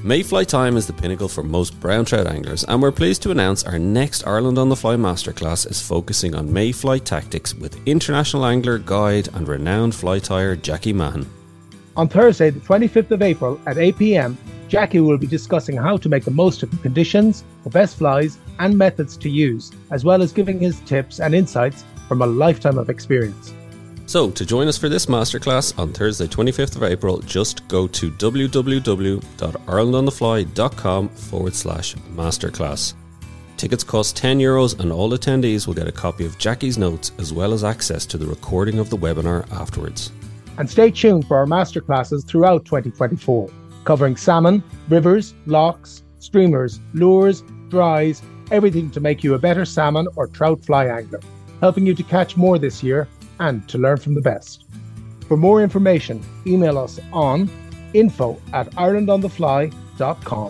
Mayfly time is the pinnacle for most brown trout anglers, and we're pleased to announce our next Ireland on the Fly Masterclass is focusing on mayfly tactics with international angler, guide and renowned fly tyer Jackie Mahan. On Thursday, the 25th of April at 8 p.m, Jackie will be discussing how to make the most of the conditions, the best flies and methods to use, as well as giving his tips and insights from a lifetime of experience. So, to join us for this masterclass on Thursday 25th of April, just go to www.irelandonthefly.com/masterclass. Tickets cost €10 and all attendees will get a copy of Jackie's notes as well as access to the recording of the webinar afterwards. And stay tuned for our masterclasses throughout 2024, covering salmon, rivers, lochs, streamers, lures, dries, everything to make you a better salmon or trout fly angler, helping you to catch more this year and to learn from the best. For more information, email us on info@irelandonthefly.com.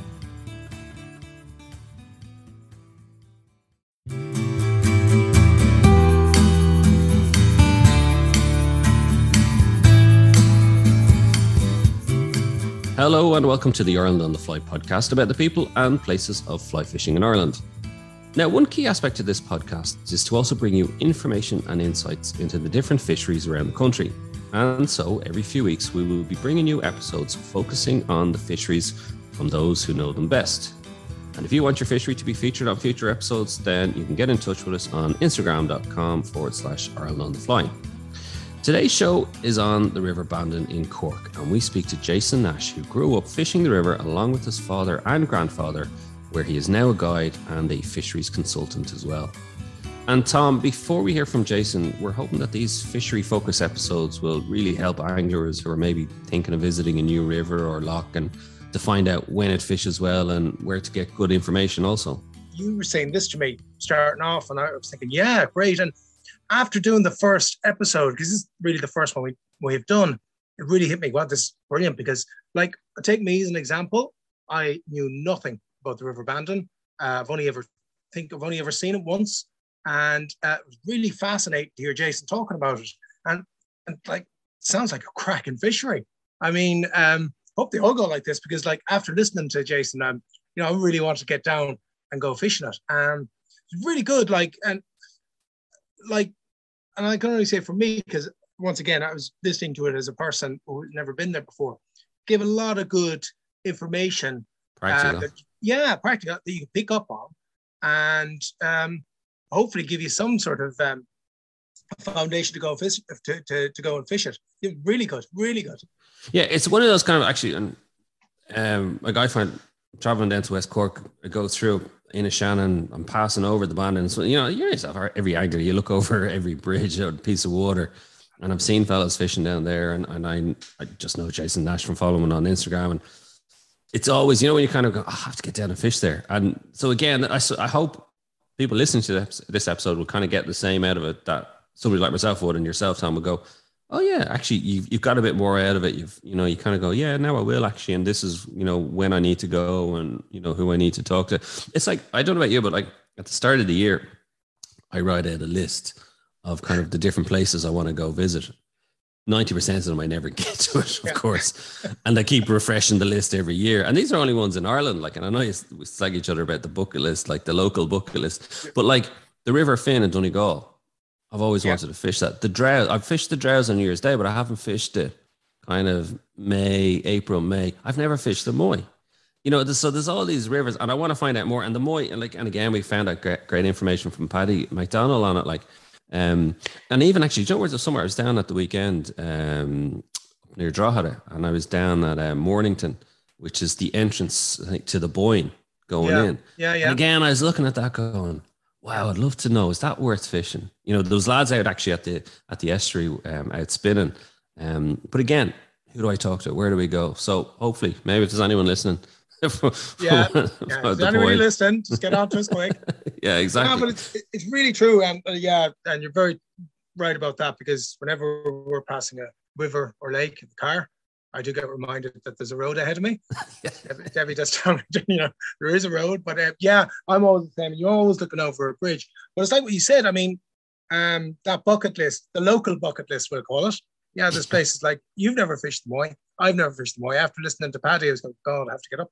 Hello and welcome to the Ireland on the Fly podcast about the people and places of fly fishing in Ireland. Now, one key aspect of this podcast is to also bring you information and insights into the different fisheries around the country. And so every few weeks, we will be bringing you episodes focusing on the fisheries from those who know them best. And if you want your fishery to be featured on future episodes, then you can get in touch with us on Instagram.com/Ireland on the Fly. Today's show is on the River Bandon in Cork, and we speak to Jason Nash, who grew up fishing the river along with his father and grandfather, where he is now a guide and a fisheries consultant as well. And Tom, before we hear from Jason, we're hoping that these fishery focus episodes will really help anglers who are maybe thinking of visiting a new river or loch and to find out when it fishes well and where to get good information also. You were saying this to me starting off, and I was thinking, yeah, great. And after doing the first episode, because this is really the first one we've done, it really hit me. Wow, this is brilliant, because like, take me as an example. I knew nothing about the River Bandon. I've only ever seen it once, and it was really fascinating to hear Jason talking about it. And like, sounds like a cracking fishery. I mean, hope they all go like this, because like after listening to Jason, I really want to get down and go fishing it. It's really good. And I can only say for me, because once again, I was listening to it as a person who's never been there before, gave a lot of good information. Practical. Practical that you can pick up on, and hopefully give you some sort of foundation to go and fish, to go and fish it. Really good, really good. Yeah, it's one of those kind of actually, and like I find traveling down to West Cork, I go through Inishannon, I'm passing over the Bandon. So you're yourself, every angler, you look over every bridge or piece of water, and I've seen fellas fishing down there, and I just know Jason Nash from following him on Instagram, and it's always, when you kind of go, I have to get down and fish there. And so again, I hope people listening to this episode will kind of get the same out of it that somebody like myself would, and yourself, Tom, would go, oh yeah, actually you've got a bit more out of it. You kind of go, yeah, now I will actually. And this is, when I need to go and, who I need to talk to. It's like, I don't know about you, but like at the start of the year, I write out a list of kind of the different places I want to go visit. 90% of them I never get to it, of course. And I keep refreshing the list every year. And these are only ones in Ireland. Like, and I know we slag each other about the bucket list, like the local bucket list. But like the River Finn in Donegal, I've always wanted to fish that. The Drowse, I've fished the Drowse on New Year's Day, but I haven't fished it kind of April, May. I've never fished the Moy. So there's all these rivers, and I want to find out more. And the Moy, and again, we found out great information from Paddy McDonald on it. And even actually, where there's somewhere I was down at the weekend near Drogheda, and I was down at Mornington, which is the entrance, I think, to the Boyne going in. Yeah. And again, I was looking at that going, wow, I'd love to know, is that worth fishing? Those lads out actually at the estuary out spinning. But again, who do I talk to? Where do we go? So hopefully, maybe if there's anyone listening. If there's anybody listening, just get on to us quick. Yeah, exactly. No, but it's really true. And you're very right about that, because whenever we're passing a river or lake in the car, I do get reminded that there's a road ahead of me. Debbie does tell me, there is a road, but I'm always the same. You're always looking over a bridge. But it's like what you said. I mean, that bucket list, the local bucket list, we'll call it. Yeah, there's places like, you've never fished the Moy. I've never fished the Moy. After listening to Paddy, I was going, God, I have to get up there.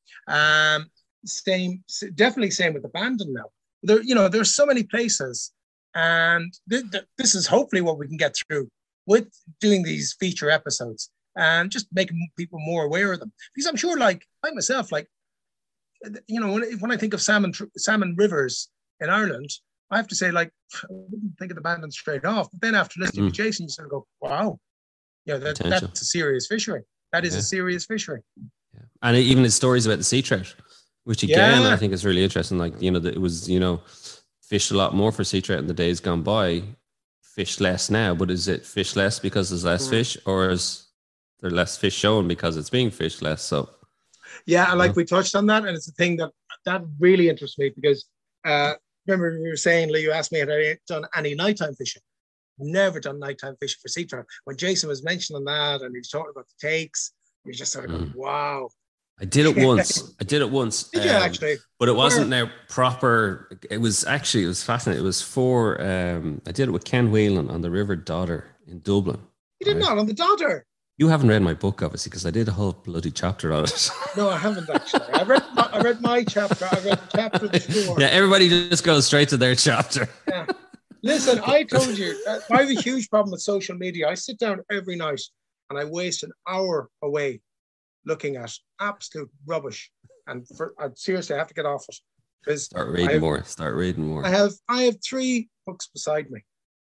Definitely same with Abandon now. There's so many places, and this is hopefully what we can get through with doing these feature episodes and just making people more aware of them. Because I'm sure, like myself, like, when I think of salmon rivers in Ireland, I have to say, like, I wouldn't think of the Bandon straight off. But then after listening to Jason, you sort of go, wow, that's a serious fishery. That is a serious fishery. Yeah. And even his stories about the sea trout, which again, I think is really interesting. Like, it was, fished a lot more for sea trout in the days gone by, fish less now. But is it fish less because there's less fish, or is there less fish shown because it's being fished less? So, yeah, and like we touched on that, and it's a thing that really interests me because remember we were saying, Lee, you asked me had I done any nighttime fishing. Never done nighttime fishing for sea trout. When Jason was mentioning that and he was talking about the takes, you just sort of go, wow. I did it once. Did you actually? But it wasn't now proper. It was fascinating. It was for, I did it with Ken Whelan on the River Dodder in Dublin. You did not on the Dodder? You haven't read my book, obviously, because I did a whole bloody chapter on it. No, I haven't actually. I read my chapter. I read the chapter before. Yeah, everybody just goes straight to their chapter. Yeah. Listen, I told you, I have a huge problem with social media. I sit down every night and I waste an hour away looking at absolute rubbish. And seriously, I have to get off it. Start reading more. I have 3 books beside me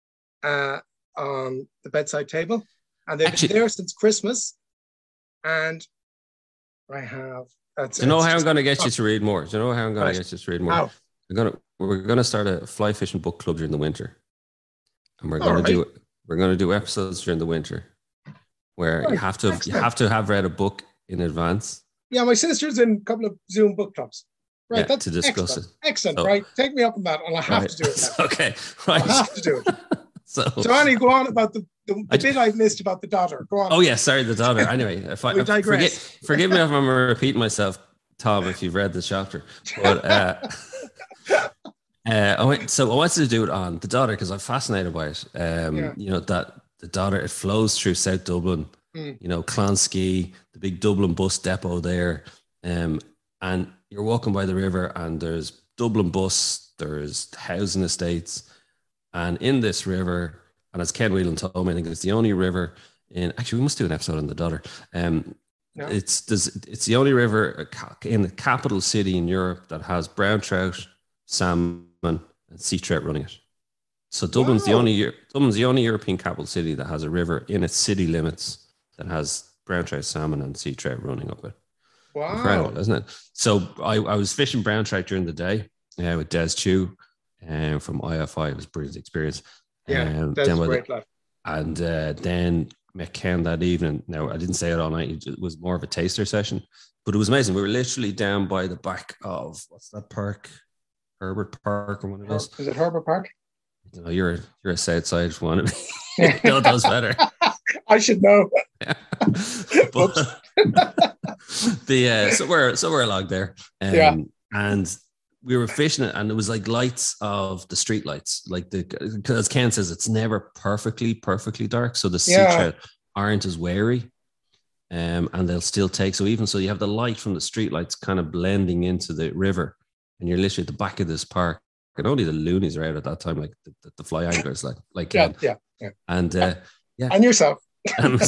on the bedside table. And they've been there since Christmas. And I have... Do you know how I'm going to get you to read more? How? We're going to start a fly fishing book club during the winter. And we're going to do episodes during the winter where you have to have read a book in advance. Yeah, my sister's in a couple of Zoom book clubs. Right, that's to discuss it. Excellent, right? Take me up on that, and I have to do it. Okay, right. I have to do it. So Annie, go on about the bit I've missed about the Dodder. Go on. Oh yeah, sorry, the Dodder. Anyway, if I digress. Forgive me if I'm repeating myself, Tom, if you've read the chapter. But I wanted to do it on the Dodder because I'm fascinated by it. That the Dodder, it flows through South Dublin. Clonskee, the big Dublin bus depot there, and you're walking by the river, and there's Dublin bus, there's housing estates, and in this river, and as Ken Whelan told me, I think it's the only river we must do an episode on the Dodder. It's the only river in the capital city in Europe that has brown trout, salmon, and sea trout running it. So Dublin's the only European capital city that has a river in its city limits that has brown trout, salmon, and sea trout running up it. Wow. Incredible, isn't it? So I was fishing brown trout during the day with Des Chew from IFI. It was a brilliant experience. Yeah, Des was a great lad. And then met Ken that evening. Now, I didn't stay out all night. It was more of a taster session, but it was amazing. We were literally down by the back of, what's that park? Herbert Park or what it is. Is it Herbert Park? No, you're a south side one. You know those better. I should know. Yeah. So we're along there. And we were fishing it, and it was like lights of the street lights. Like because Ken says it's never perfectly dark. So the sea trout aren't as wary. And they'll still take. So you have the light from the street lights kind of blending into the river, and you're literally at the back of this park. And only the loonies are out at that time, like the fly anglers, like yeah. And and yourself. And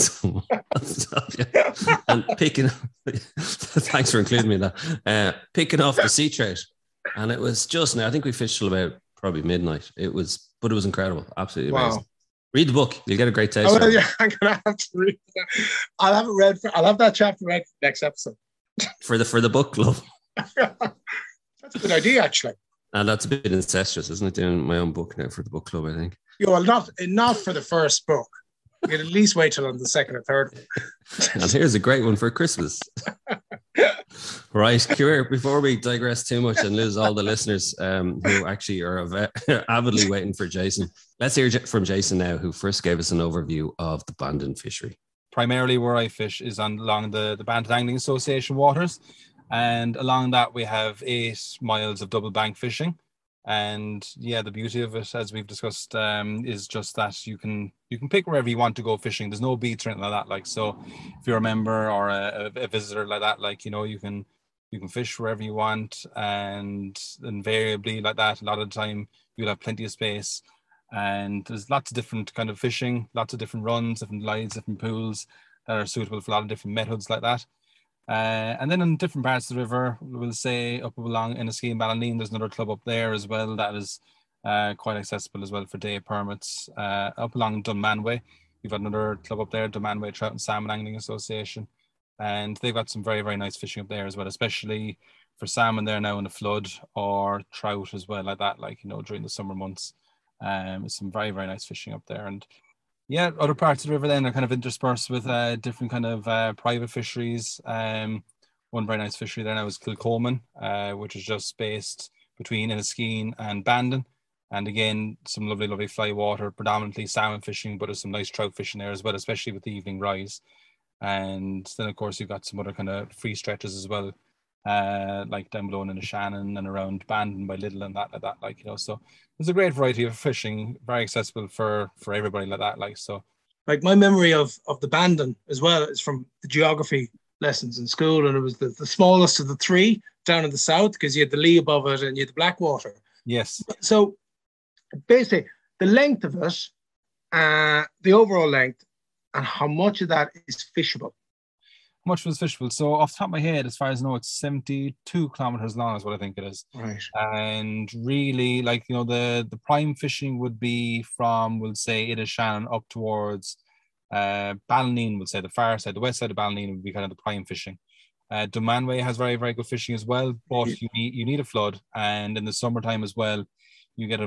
picking. Thanks for including me in that. Picking off the sea trout, and it was just now. I think we fished till about probably midnight. It was incredible, absolutely amazing. Read the book; you'll get a great taste. I'm gonna have to read that. I'll have it read. I'll have that chapter read for the next episode. for the book club. That's a good idea, actually. And that's a bit incestuous, isn't it? Doing my own book now for the book club, I think. Yeah, well, not for the first book. You can at least wait till on the second or third one. And here's a great one for Christmas. Right, Kier, before we digress too much and lose all the listeners who actually are avidly waiting for Jason, let's hear from Jason now, who first gave us an overview of the Bandon fishery. Primarily where I fish is along the Bandon Angling Association waters. And along that, we have 8 miles of double bank fishing. And yeah, the beauty of it, as we've discussed, is just that you can pick wherever you want to go fishing. There's no beats or anything like that. Like, so if you're a member or a visitor like that, like, you can You can fish wherever you want, and invariably like that, a lot of the time you'll have plenty of space. And there's lots of different kind of fishing, lots of different runs, different lights, different pools that are suitable for a lot of different methods like that. And then in different parts of the river, we'll say up along Enniskeane and Ballineen, there's another club up there as well that is quite accessible as well for day permits. Up along Dunmanway, you've got another club up there, Dunmanway Trout and Salmon Angling Association. And they've got some very, very nice fishing up there as well, especially for salmon there now in the flood, or trout as well, like that, like, you know, during the summer months. Some very, very nice fishing up there. And yeah, other parts of the river then are kind of interspersed with different kind of private fisheries. One very nice fishery there now is Kilcoman, which is just based between Enniskeane and Bandon. And again, some lovely, lovely fly water, predominantly salmon fishing, but there's some nice trout fishing there as well, especially with the evening rise. And then, of course, you've got some other kind of free stretches as well, like down below in the Shannon and around Bandon by Little and that, like that, like, you know. So there's a great variety of fishing, very accessible for everybody like that, like, so. Like, my memory of the Bandon as well is from the geography lessons in school, and it was the smallest of the three down in the south, because you had the Lee above it and you had the Blackwater. Yes. So basically, the length of it, the overall length, and how much of that is fishable? How much was fishable? So off the top of my head, as far as I know, it's 72 kilometers long is what I think it is. Right. And really, like, you know, the prime fishing would be from, we'll say, Shannon up towards Ballineen, we'll say the far side, the west side of Ballineen would be kind of the prime fishing. Dunmanway has very, very good fishing as well, but you need a flood, and in the summertime as well, you get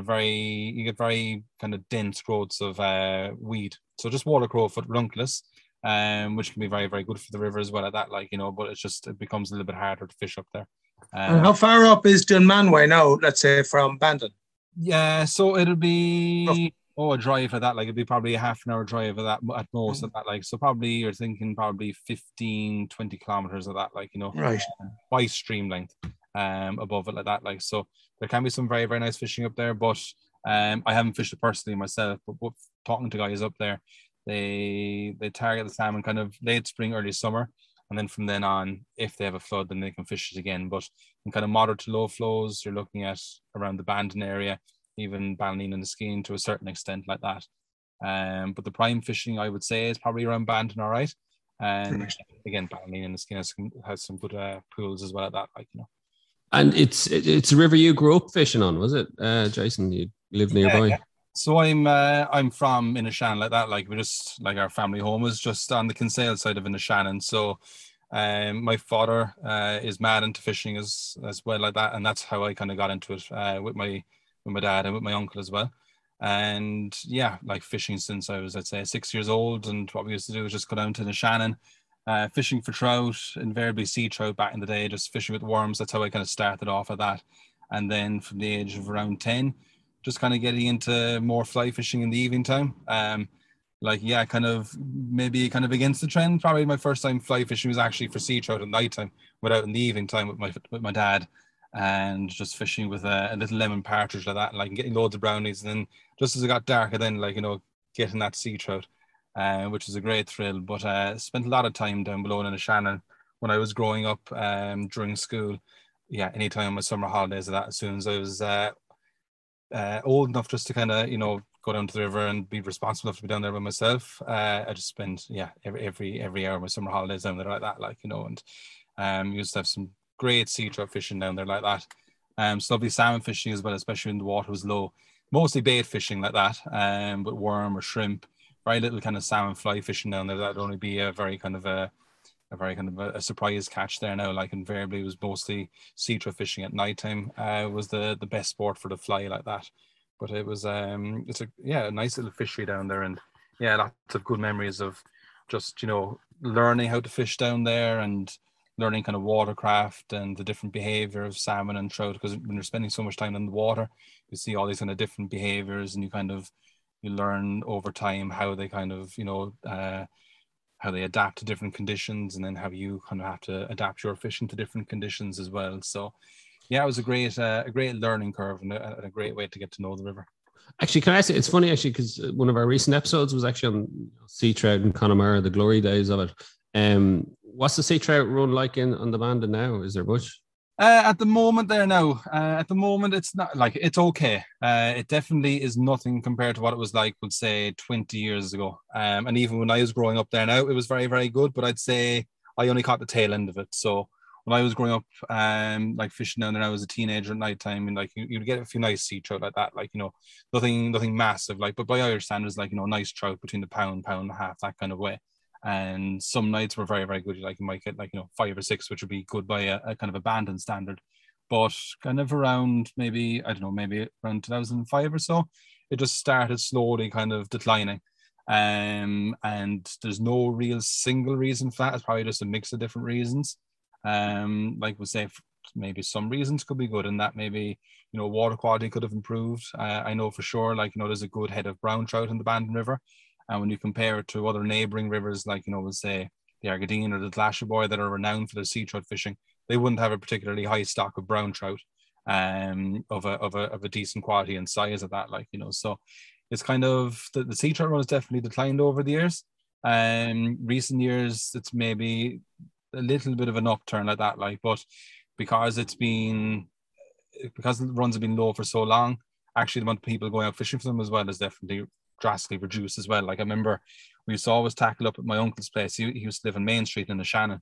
very kind of dense growths of weed. So just water crowfoot, ranunculus, which can be very, very good for the river as well at that, like, you know, but it becomes a little bit harder to fish up there. And how far up is Dunmanway now, let's say, from Bandon? Yeah, so it'll be a drive of that, like, it'd be probably a half an hour drive of that at most of that, like, so probably you're thinking probably 15-20 kilometers of that, like, you know, right, by stream length above it like that, like, so there can be some very, very nice fishing up there, but I haven't fished it personally myself, but talking to guys up there, they target the salmon kind of late spring, early summer, and then from then on, if they have a flood, then they can fish it again. But in kind of moderate to low flows, you're looking at around the Bandon area, even Ballineen and Enniskeane to a certain extent like that. But the prime fishing, I would say, is probably around Bandon, all right. And again, Ballineen and Enniskeane has some good pools as well at that, like, you know. And it's a river you grew up fishing on, was it, Jason? You live nearby. Yeah. So I'm from Inishannon like that. Like, we just, like, our family home is just on the Kinsale side of Inishannon. So my father is mad into fishing as well like that, and that's how I kind of got into it with my dad and with my uncle as well. And yeah, like, fishing since I was, I'd say, 6 years old. And what we used to do was just go down to Inishannon, fishing for trout, invariably sea trout back in the day, just fishing with worms. That's how I kind of started off at that. And then from the age of around 10, just kind of getting into more fly fishing in the evening time. Like, yeah, kind of maybe kind of against the trend. Probably my first time fly fishing was actually for sea trout at night time, without in the evening time with my dad, and just fishing with a little lemon partridge like that, and, like, getting loads of brownies. And then just as it got darker, then, like, you know, getting that sea trout, which was a great thrill. But spent a lot of time down below in Shannon when I was growing up during school. Yeah, anytime on my summer holidays of that, as soon as I was old enough just to kind of, you know, go down to the river and be responsible enough to be down there by myself, I just spent every hour of my summer holidays down there like that, like, you know. And used to have some great sea trout fishing down there like that. So lovely salmon fishing as well, especially when the water was low. Mostly bait fishing like that, but worm or shrimp. Very little kind of salmon fly fishing down there. That'd only be a very kind of a surprise catch there now. Like, invariably it was mostly sea trout fishing at nighttime was the best sport for the fly like that. But it was it's a nice little fishery down there, and yeah, lots of good memories of just, you know, learning how to fish down there and learning kind of watercraft and the different behavior of salmon and trout, because when you're spending so much time in the water, you see all these kind of different behaviors, and you learn over time how they kind of, you know, how they adapt to different conditions, and then how you kind of have to adapt your fishing to different conditions as well. So yeah, it was a great learning curve, and a great way to get to know the river. Actually, can I say, it's funny actually, because one of our recent episodes was actually on sea trout and Connemara, the glory days of it. what's the sea trout run like on the Bandon now? Is there much? At the moment it's not like, it's okay. It definitely is nothing compared to what it was like, would say 20 years ago. And even when I was growing up there now, it was very, very good. But I'd say I only caught the tail end of it. So when I was growing up, like fishing down there, I was a teenager at night time, and like you'd get a few nice sea trout like that, like, you know, nothing massive, like, but by Irish standards, like, you know, nice trout between the pound and a half, that kind of way. And some nights were very, very good. Like you might get like, you know, 5 or 6, which would be good by a kind of abandoned standard. But kind of around maybe around 2005 or so, it just started slowly kind of declining. And there's no real single reason for that. It's probably just a mix of different reasons. Like we say, maybe some reasons could be good, and that maybe, you know, water quality could have improved. I know for sure, like, you know, there's a good head of brown trout in the Bandon River. And when you compare it to other neighbouring rivers, like, you know, we'll say the Argadine or the Glasheboy that are renowned for their sea trout fishing, they wouldn't have a particularly high stock of brown trout, of a decent quality and size of that, like, you know. So it's kind of, the sea trout run has definitely declined over the years. Recent years, it's maybe a little bit of an upturn like that, like, but because the runs have been low for so long, actually the amount of people going out fishing for them as well is definitely drastically reduced as well. Like, I remember we used to always tackle up at my uncle's place. He used to live in Main Street in the Shannon,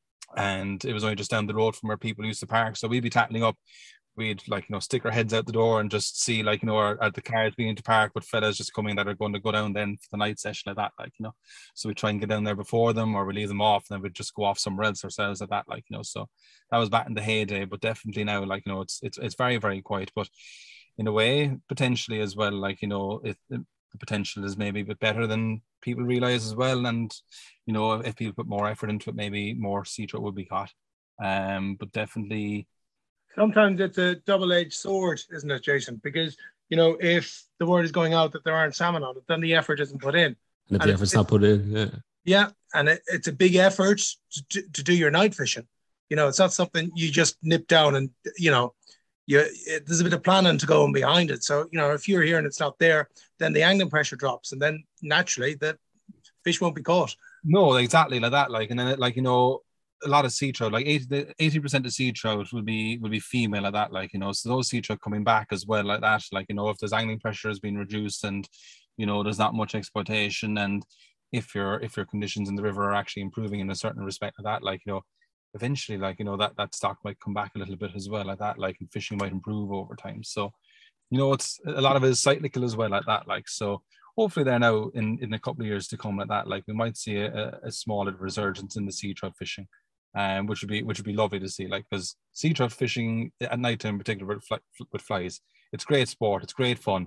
and it was only just down the road from where people used to park. So we'd be tackling up. We'd, like, you know, stick our heads out the door and just see, like, you know, are the cars being to park with fellas just coming that are going to go down then for the night session like that, like, you know. So we try and get down there before them, or we leave them off, and then we'd just go off somewhere else ourselves like that, like, you know. So that was back in the heyday, but definitely now, like, you know, it's very, very quiet. But in a way, potentially as well, like, you know, the potential is maybe a bit better than people realize as well. And, you know, if people put more effort into it, maybe more sea trout would be caught. But definitely, sometimes it's a double-edged sword, isn't it, Jason? Because, you know, if the word is going out that there aren't salmon on it, then the effort isn't put in. And if the effort's not put in, yeah. Yeah, and it's a big effort to do your night fishing. You know, it's not something you just nip down and, you know, there's a bit of planning to go on behind it. So, you know, if you're here and it's not there, then the angling pressure drops, and then naturally the fish won't be caught. No, exactly like that. Like, and then, like, you know, a lot of sea trout, like 80% of sea trout will be female like that, like, you know. So those sea trout coming back as well like that, like, you know, if there's angling pressure has been reduced, and, you know, there's not much exploitation, and if your conditions in the river are actually improving in a certain respect like that, like, you know, eventually, like, you know, that stock might come back a little bit as well like that, like, and fishing might improve over time. So, you know, it's a lot of it is cyclical as well like that, like. So hopefully there now in a couple of years to come like that, like, we might see a small resurgence in the sea trout fishing, which would be lovely to see, like, because sea trout fishing at night time in particular with flies, it's great sport, it's great fun.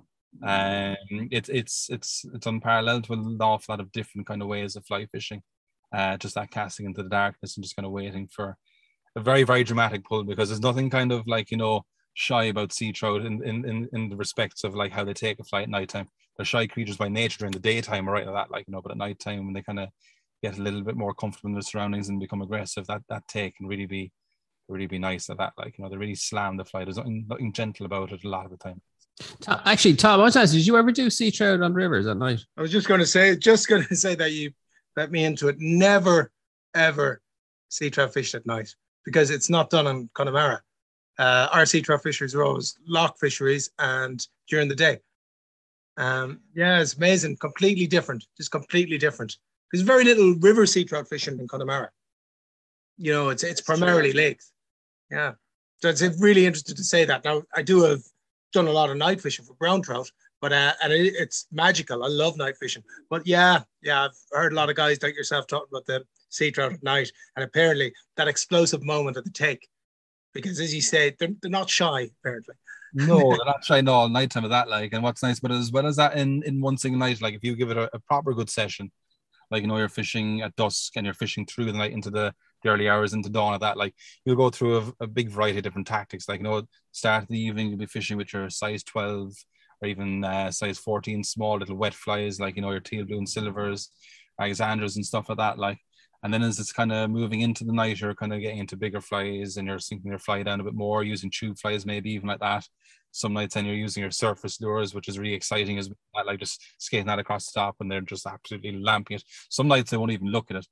It's unparalleled with an awful lot of different kind of ways of fly fishing. Just that casting into the darkness and just kind of waiting for a very, very dramatic pull, because there's nothing kind of, like, you know, shy about sea trout in the respects of, like, how they take a flight at nighttime. They're shy creatures by nature during the daytime, right, like that, like, you know, but at nighttime, when they kind of get a little bit more comfortable in their surroundings and become aggressive, that take can really be nice at that, like, you know, they really slam the flight. There's nothing gentle about it a lot of the time. Actually, Tom, I was asking, did you ever do sea trout on rivers at night? I was just going to say that you let me into it. Never, ever sea trout fished at night, because it's not done in Connemara. Our sea trout fisheries are always loch fisheries and during the day. Yeah, it's amazing. Completely different. Just completely different. There's very little river sea trout fishing in Connemara. You know, it's primarily lakes. Yeah. So it's really interesting to say that. Now, I do have done a lot of night fishing for brown trout, but it's magical. I love night fishing. But yeah, I've heard a lot of guys like yourself talking about the sea trout at night, and apparently that explosive moment at the take, because as you say, they're not shy, apparently. No, they're not shy all nighttime of that, like. And what's nice about it as well as that in one single night, like, if you give it a proper good session, like, you know, you're fishing at dusk and you're fishing through the night into the early hours into dawn of that, like, you'll go through a big variety of different tactics. Like, you know, start of the evening, you'll be fishing with your size 12 or even size 14 small little wet flies, like, you know, your teal blue and silvers, Alexandras and stuff like that, like. And then as it's kind of moving into the night, you're kind of getting into bigger flies and you're sinking your fly down a bit more, using tube flies, maybe even like that. Some nights then you're using your surface lures, which is really exciting, as well, like just skating that across the top and they're just absolutely lamping it. Some nights they won't even look at it.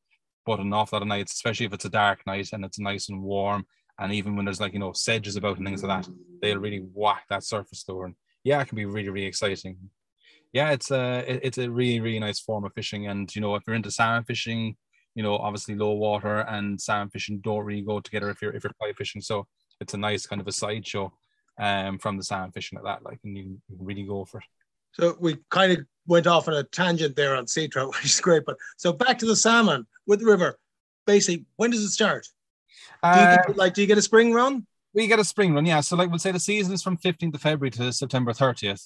but an awful lot of nights, especially if it's a dark night and it's nice and warm, and even when there's like, sedges about and things like that, they'll really whack that surface door. And yeah, it can be really, really exciting. Yeah, it's a really, really nice form of fishing. And, if you're into salmon fishing, obviously low water and salmon fishing don't really go together if you're fly fishing. So it's a nice kind of a sideshow from the salmon fishing like that, like, and you can really go for it. So we kind of went off on a tangent there on sea trout, which is great. But so back to the salmon with the river. Basically, when does it start? Do you get a spring run? We get a spring run, yeah. So like we'll say the season is from 15th of February to September 30th.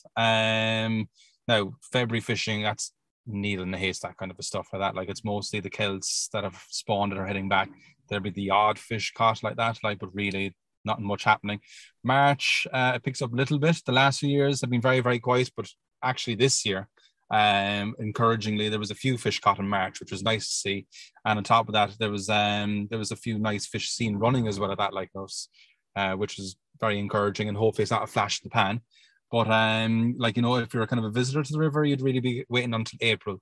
Now February fishing, that's needle in the haystack kind of a stuff like that. Like it's mostly the kelts that have spawned and are heading back. There'll be the odd fish caught like that, like, but really not much happening. March, it picks up a little bit. The last few years have been very, very quiet, but actually this year, encouragingly, there was a few fish caught in March, which was nice to see. And on top of that, there was a few nice fish seen running as well at that, like us, which is very encouraging, and hopefully it's not a flash in the pan. But if you're kind of a visitor to the river, you'd really be waiting until April.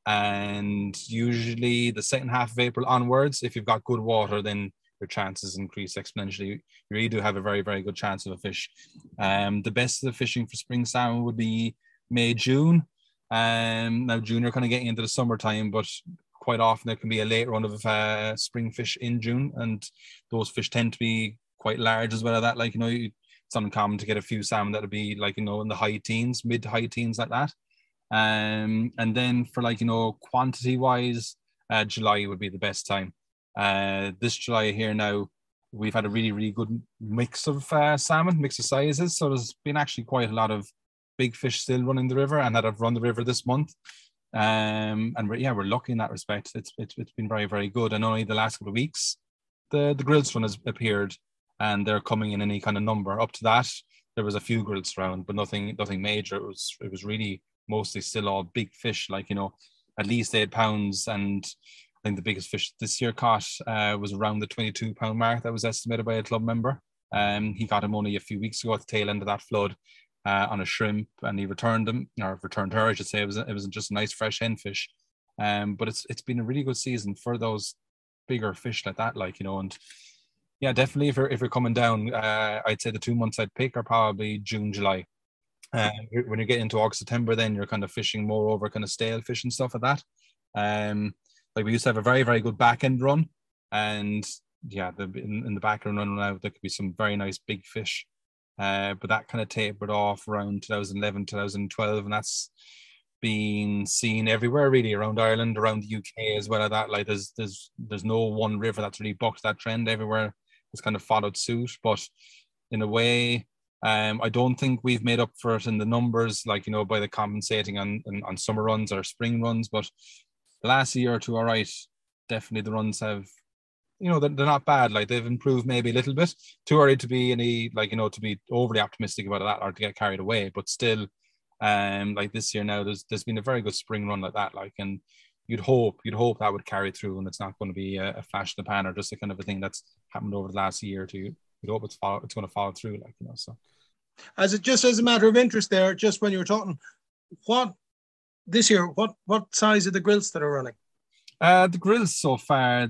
And usually the second half of April onwards, if you've got good water, then your chances increase exponentially. You really do have a very, very good chance of a fish. The best of the fishing for spring salmon would be May, June. Now June, you're kind of getting into the summertime, but quite often there can be a late run of spring fish in June, and those fish tend to be quite large as well as that. Like, it's uncommon to get a few salmon that'll be like, in the high teens, mid to high teens like that. And then for like, quantity wise, July would be the best time. This July here now, we've had a really, really good mix of salmon, mix of sizes. So there's been actually quite a lot of big fish still running the river and that have run the river this month. And we're lucky in that respect. It's been very, very good. And only the last couple of weeks, the grilse run has appeared, and they're coming in any kind of number. Up to that, there was a few grilse around, but nothing major. It was really mostly still all big fish, like, at least 8 pounds. And I think the biggest fish this year caught was around the 22 pound mark that was estimated by a club member. He got him only a few weeks ago at the tail end of that flood on a shrimp, and he returned her, I should say. It was just a nice fresh hen fish. But it's been a really good season for those bigger fish like that, like, and yeah, definitely if you're coming down, I'd say the 2 months I'd pick are probably June, July. When you get into August, September, then you're kind of fishing more over kind of stale fish and stuff like that. Like we used to have a very, very good back end run, and yeah, in the back end run now there could be some very nice big fish, but that kind of tapered off around 2011, 2012, and that's been seen everywhere really around Ireland, around the UK as well as that. Like there's no one river that's really bucked that trend. Everywhere has kind of followed suit, but in a way, I don't think we've made up for it in the numbers, like, by the compensating on summer runs or spring runs. But the last year or two, all right, definitely the runs have, they're not bad. Like they've improved maybe a little bit. Too early to be any, like, to be overly optimistic about that or to get carried away. But still, like this year now, there's been a very good spring run like that. Like, and you'd hope that would carry through, and it's not going to be a flash in the pan or just a kind of a thing that's happened over the last year or two. You'd hope it's going to follow through, like, so. As a matter of interest there, just when you were talking, what size are the grills that are running? The grills so far,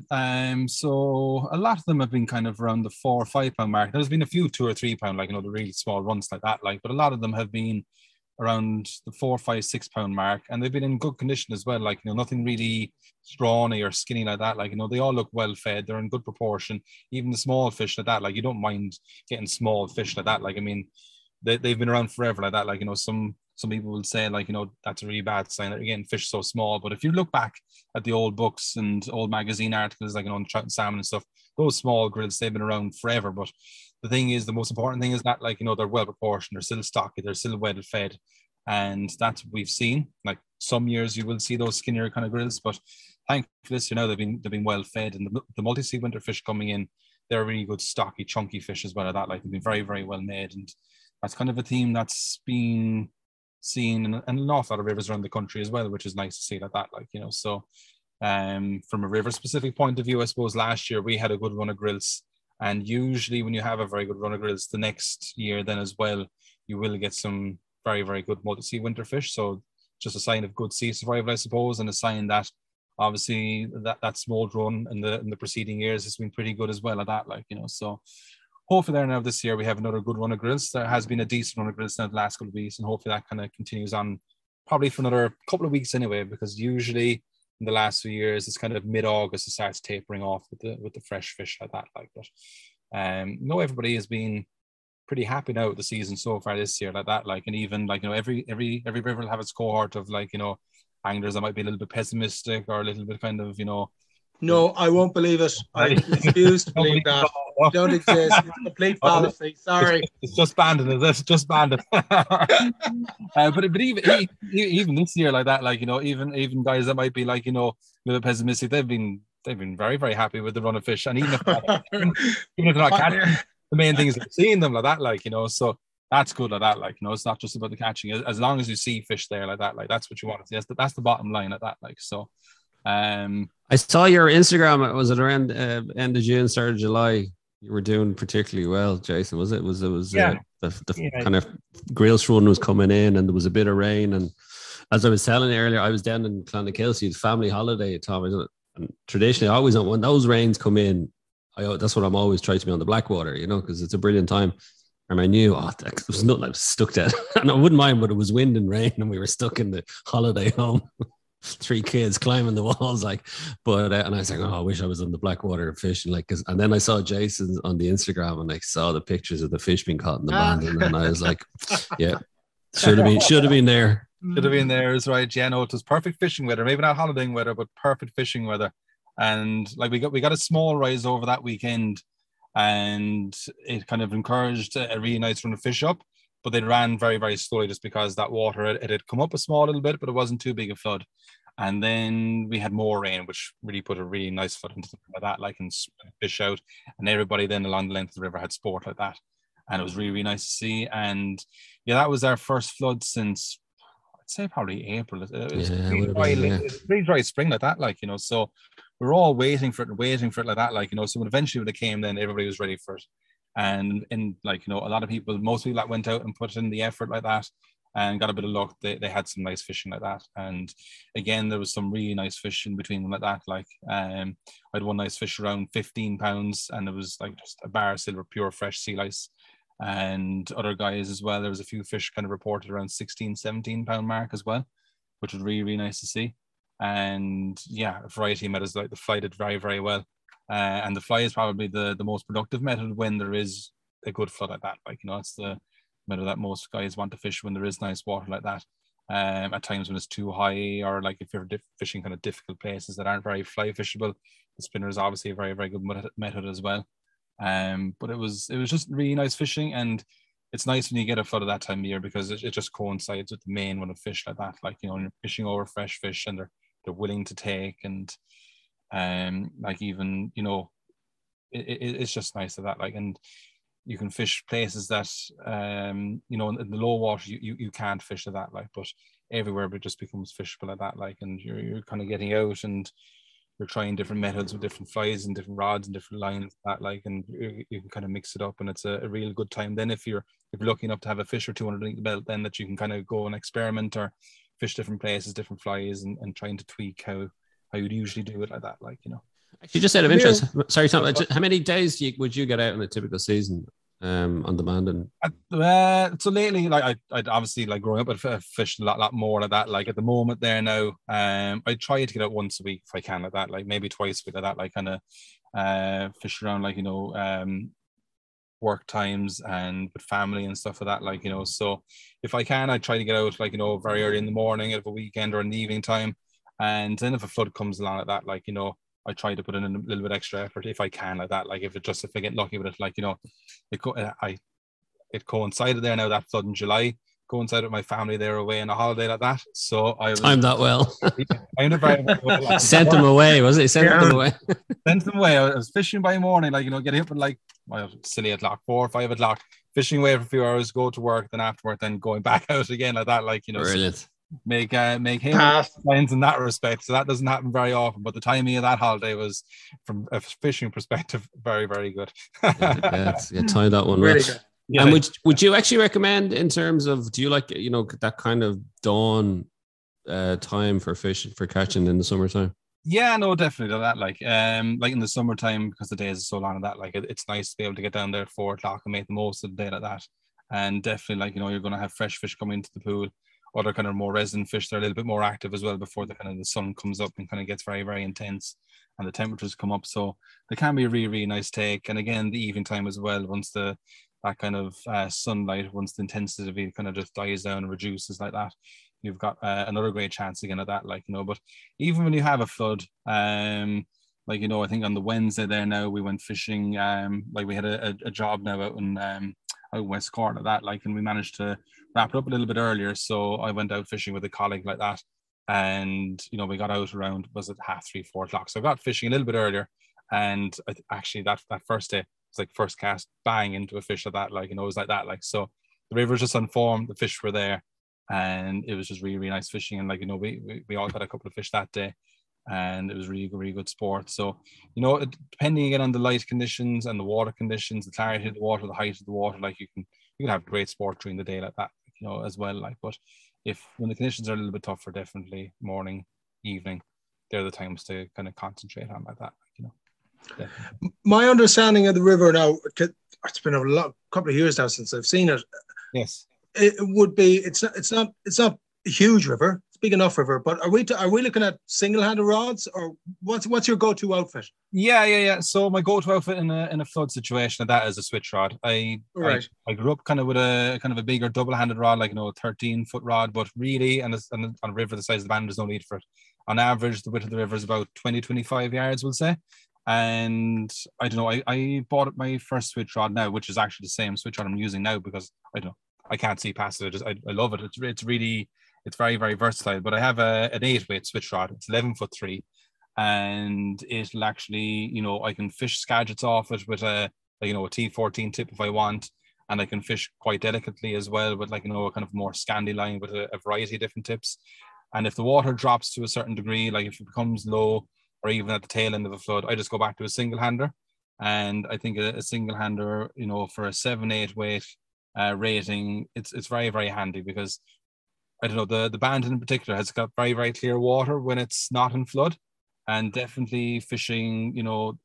so a lot of them have been kind of around the 4 or 5 pound mark. There's been a few 2 or 3 pound, like, the really small runs like that, like, but a lot of them have been around the 4, 5, 6 pound mark, and they've been in good condition as well. Like, nothing really scrawny or skinny like that. Like, they all look well fed. They're in good proportion. Even the small fish like that, like, you don't mind getting small fish like that. Like, I mean, they've been around forever like that. Like, some people will say, like, that's a really bad sign that you're getting fish so small. But if you look back at the old books and old magazine articles, like, on trout and salmon and stuff, those small grills, they've been around forever. But the thing is, the most important thing is that, like, they're well proportioned, they're still stocky, they're still well fed. And that's what we've seen. Like, some years you will see those skinnier kind of grills, but thankfully this year now they've been well fed. And the multi-sea winter fish coming in, they're really good, stocky, chunky fish as well as that. Like, they've been very, very well made. And that's kind of a theme that's been seen in an awful lot of rivers around the country as well, which is nice to see like that. Like, so from a river specific point of view, I suppose last year we had a good run of grills, and usually when you have a very good run of grills the next year then as well, you will get some very, very good multi-sea winter fish. So just a sign of good sea survival, I suppose, and a sign that obviously that smolt run in the preceding years has been pretty good as well at that, like, so hopefully there now this year we have another good run of grills. There has been a decent run of grills now the last couple of weeks, and hopefully that kind of continues on probably for another couple of weeks anyway, because usually in the last few years it's kind of mid-August it starts tapering off with the fresh fish like that, like. But everybody has been pretty happy now with the season so far this year like that, like. And even like, every river will have its cohort of, like, anglers that might be a little bit pessimistic or a little bit kind of, No, I won't believe it. I refuse to believe that. Don't exist. It's a complete fallacy. Sorry. It's just banded. It's just banded. But even this year like that, like, even guys that might be like, a little pessimistic, they've been very, very happy with the run of fish. And even if they're not catching, the main thing is seeing them like that, like, so that's good like that, like, it's not just about the catching. As long as you see fish there like that, like, that's what you want to see. That's the bottom line like that, like. So I saw your Instagram. Was it around end of June, start of July? You were doing particularly well, Jason. Was it? Yeah. The kind of grilse run was coming in, and there was a bit of rain. And as I was telling you earlier, I was down in Clonakilty, family holiday, Tom. And traditionally, I always, when those rains come in, that's what I'm always trying to be on the Blackwater, because it's a brilliant time. And I knew, there was nothing I was stuck to. And I wouldn't mind, but it was wind and rain, and we were stuck in the holiday home. 3 kids climbing the walls, like. But and I was like, I wish I was on the Blackwater fishing, like. And then I saw Jason on the Instagram, and I saw the pictures of the fish being caught in the band, and I was like, yeah, should have been there. Should have been there, is right. Yeah, no, it was perfect fishing weather. Maybe not holidaying weather, but perfect fishing weather. And like, we got a small rise over that weekend, and it kind of encouraged a really nice run of fish up. But they ran very, very slowly, just because that water, it had come up a small little bit, but it wasn't too big a flood. And then we had more rain, which really put a really nice flood into something like that, like, and fish out. And everybody then along the length of the river had sport like that. And it was really, really nice to see. And yeah, that was our first flood since, I'd say, probably April. It was pretty dry spring like that, like, so we were all waiting for it like that, like, so when eventually it came, then everybody was ready for it. And like, a lot of people, most people that went out and put in the effort like that and got a bit of luck, they had some nice fishing like that. And again, there was some really nice fish in between them like that, like. I had one nice fish around 15 pounds, and it was like just a bar of silver pure fresh sea lice. And other guys as well, there was a few fish kind of reported around 16-17 pound mark as well, which was really, really nice to see. And yeah, a variety of methods, like the fly did very, very well. And the fly is probably the most productive method when there is a good flood like that. Like, it's the method that most guys want to fish when there is nice water like that. At times when it's too high, or like if you're fishing kind of difficult places that aren't very fly fishable, the spinner is obviously a very, very good method as well. But it was just really nice fishing, and it's nice when you get a flood at that time of year, because it just coincides with the main one of fish like that. Like, you're fishing over fresh fish, and they're willing to take, and like, even, it's just nice of that, like. And you can fish places that in the low water you can't fish at that, like, but everywhere it just becomes fishable at that, like. And you're kind of getting out, and you're trying different methods with different flies and different rods and different lines, that, like. And you can kind of mix it up, and it's a real good time then, if you're lucky enough to have a fish or two underneath the belt, then, that you can kind of go and experiment or fish different places, different flies, and trying to tweak how you'd usually do it like that, like. Actually, just out of interest, sorry, Tom, how many days would you get out in a typical season on the Bandon? So lately, like, I'd obviously, like, growing up, I'd fished a lot more like that. Like, at the moment there now, I try to get out once a week if I can, like that, like maybe twice a week like that, like, kind of fish around, like, work times and with family and stuff like that, like, so if I can, I try to get out, like, very early in the morning of a weekend or in the evening time. And then if a flood comes along like that, like, I try to put in a little bit extra effort if I can, like that. Like, if I get lucky with it, like, it coincided there now, that flood in July coincided with my family there away on a holiday like that. So I was timed that well. Like, sent them away, was it? Sent them away. Sent them away. I was fishing by morning, like, getting up at like, silly o'clock, 4 or 5 o'clock, fishing away for a few hours, go to work, then after work, then going back out again like that, like, Brilliant. So make him friends in that respect. So that doesn't happen very often, but the timing of that holiday was, from a fishing perspective, very, very good. Tie that one really well. good. Yeah. And would you actually recommend, in terms of, do you like, that kind of dawn time for fishing, for catching in the summertime? Yeah, no, definitely that. Like in the summertime, because the days are so long and that, like it's nice to be able to get down there at 4 o'clock and make the most of the day like that. And definitely, like, you're going to have fresh fish coming into the pool. Other kind of more resident fish, they're a little bit more active as well before the kind of the sun comes up and kind of gets very, very intense and the temperatures come up. So they can be a really, really nice take. And again, the evening time as well, once that kind of sunlight, once the intensity kind of just dies down and reduces like that, you've got another great chance again at that, but even when you have a flood, I think on the Wednesday there now we went fishing, like we had a job now out in West Cork at that, and we managed to wrap it up a little bit earlier. So I went out fishing with a colleague like that, and we got out around, was it 3:30, 4 o'clock? So I got fishing a little bit earlier, and actually that first day was like first cast bang into a fish at that, it was like that, so the river was just unformed, the fish were there, and it was just really, really nice fishing. And we all got a couple of fish that day, and it was really, really good sport. So depending again on the light conditions and the water conditions, the clarity of the water, the height of the water, you can have great sport during the day like that, as well. But when the conditions are a little bit tougher, definitely morning, evening, they're the times to kind of concentrate on like that. Definitely. My understanding of the river now, it's been a couple of years now since I've seen it. Yes, it would be. It's not a huge river. It's a big enough river. But are we looking at single-handed rods, or what's your go-to outfit? Yeah. So my go-to outfit in a flood situation, that is a switch rod. I grew up kind of with a kind of a bigger double-handed rod, a 13-foot rod. But really, on a river the size of the Bann, there's no need for it. On average, the width of the river is about 20-25 yards, we'll say. And I don't know, I bought my first switch rod now, which is actually the same switch rod I'm using now, because I don't know, I can't see past it. I love it. It's very, very versatile. But I have an 8-weight switch rod. It's 11'3", and it'll actually, I can fish Skagits off it with a T14 tip if I want, and I can fish quite delicately as well with a kind of more Scandi line with a variety of different tips. And if the water drops to a certain degree, if it becomes low, or even at the tail end of a flood, I just go back to a single hander. And I think a single hander, for a 7-8 weight rating, it's very, very handy, because I don't know, the Bandon in particular has got very, very clear water when it's not in flood, and definitely fishing,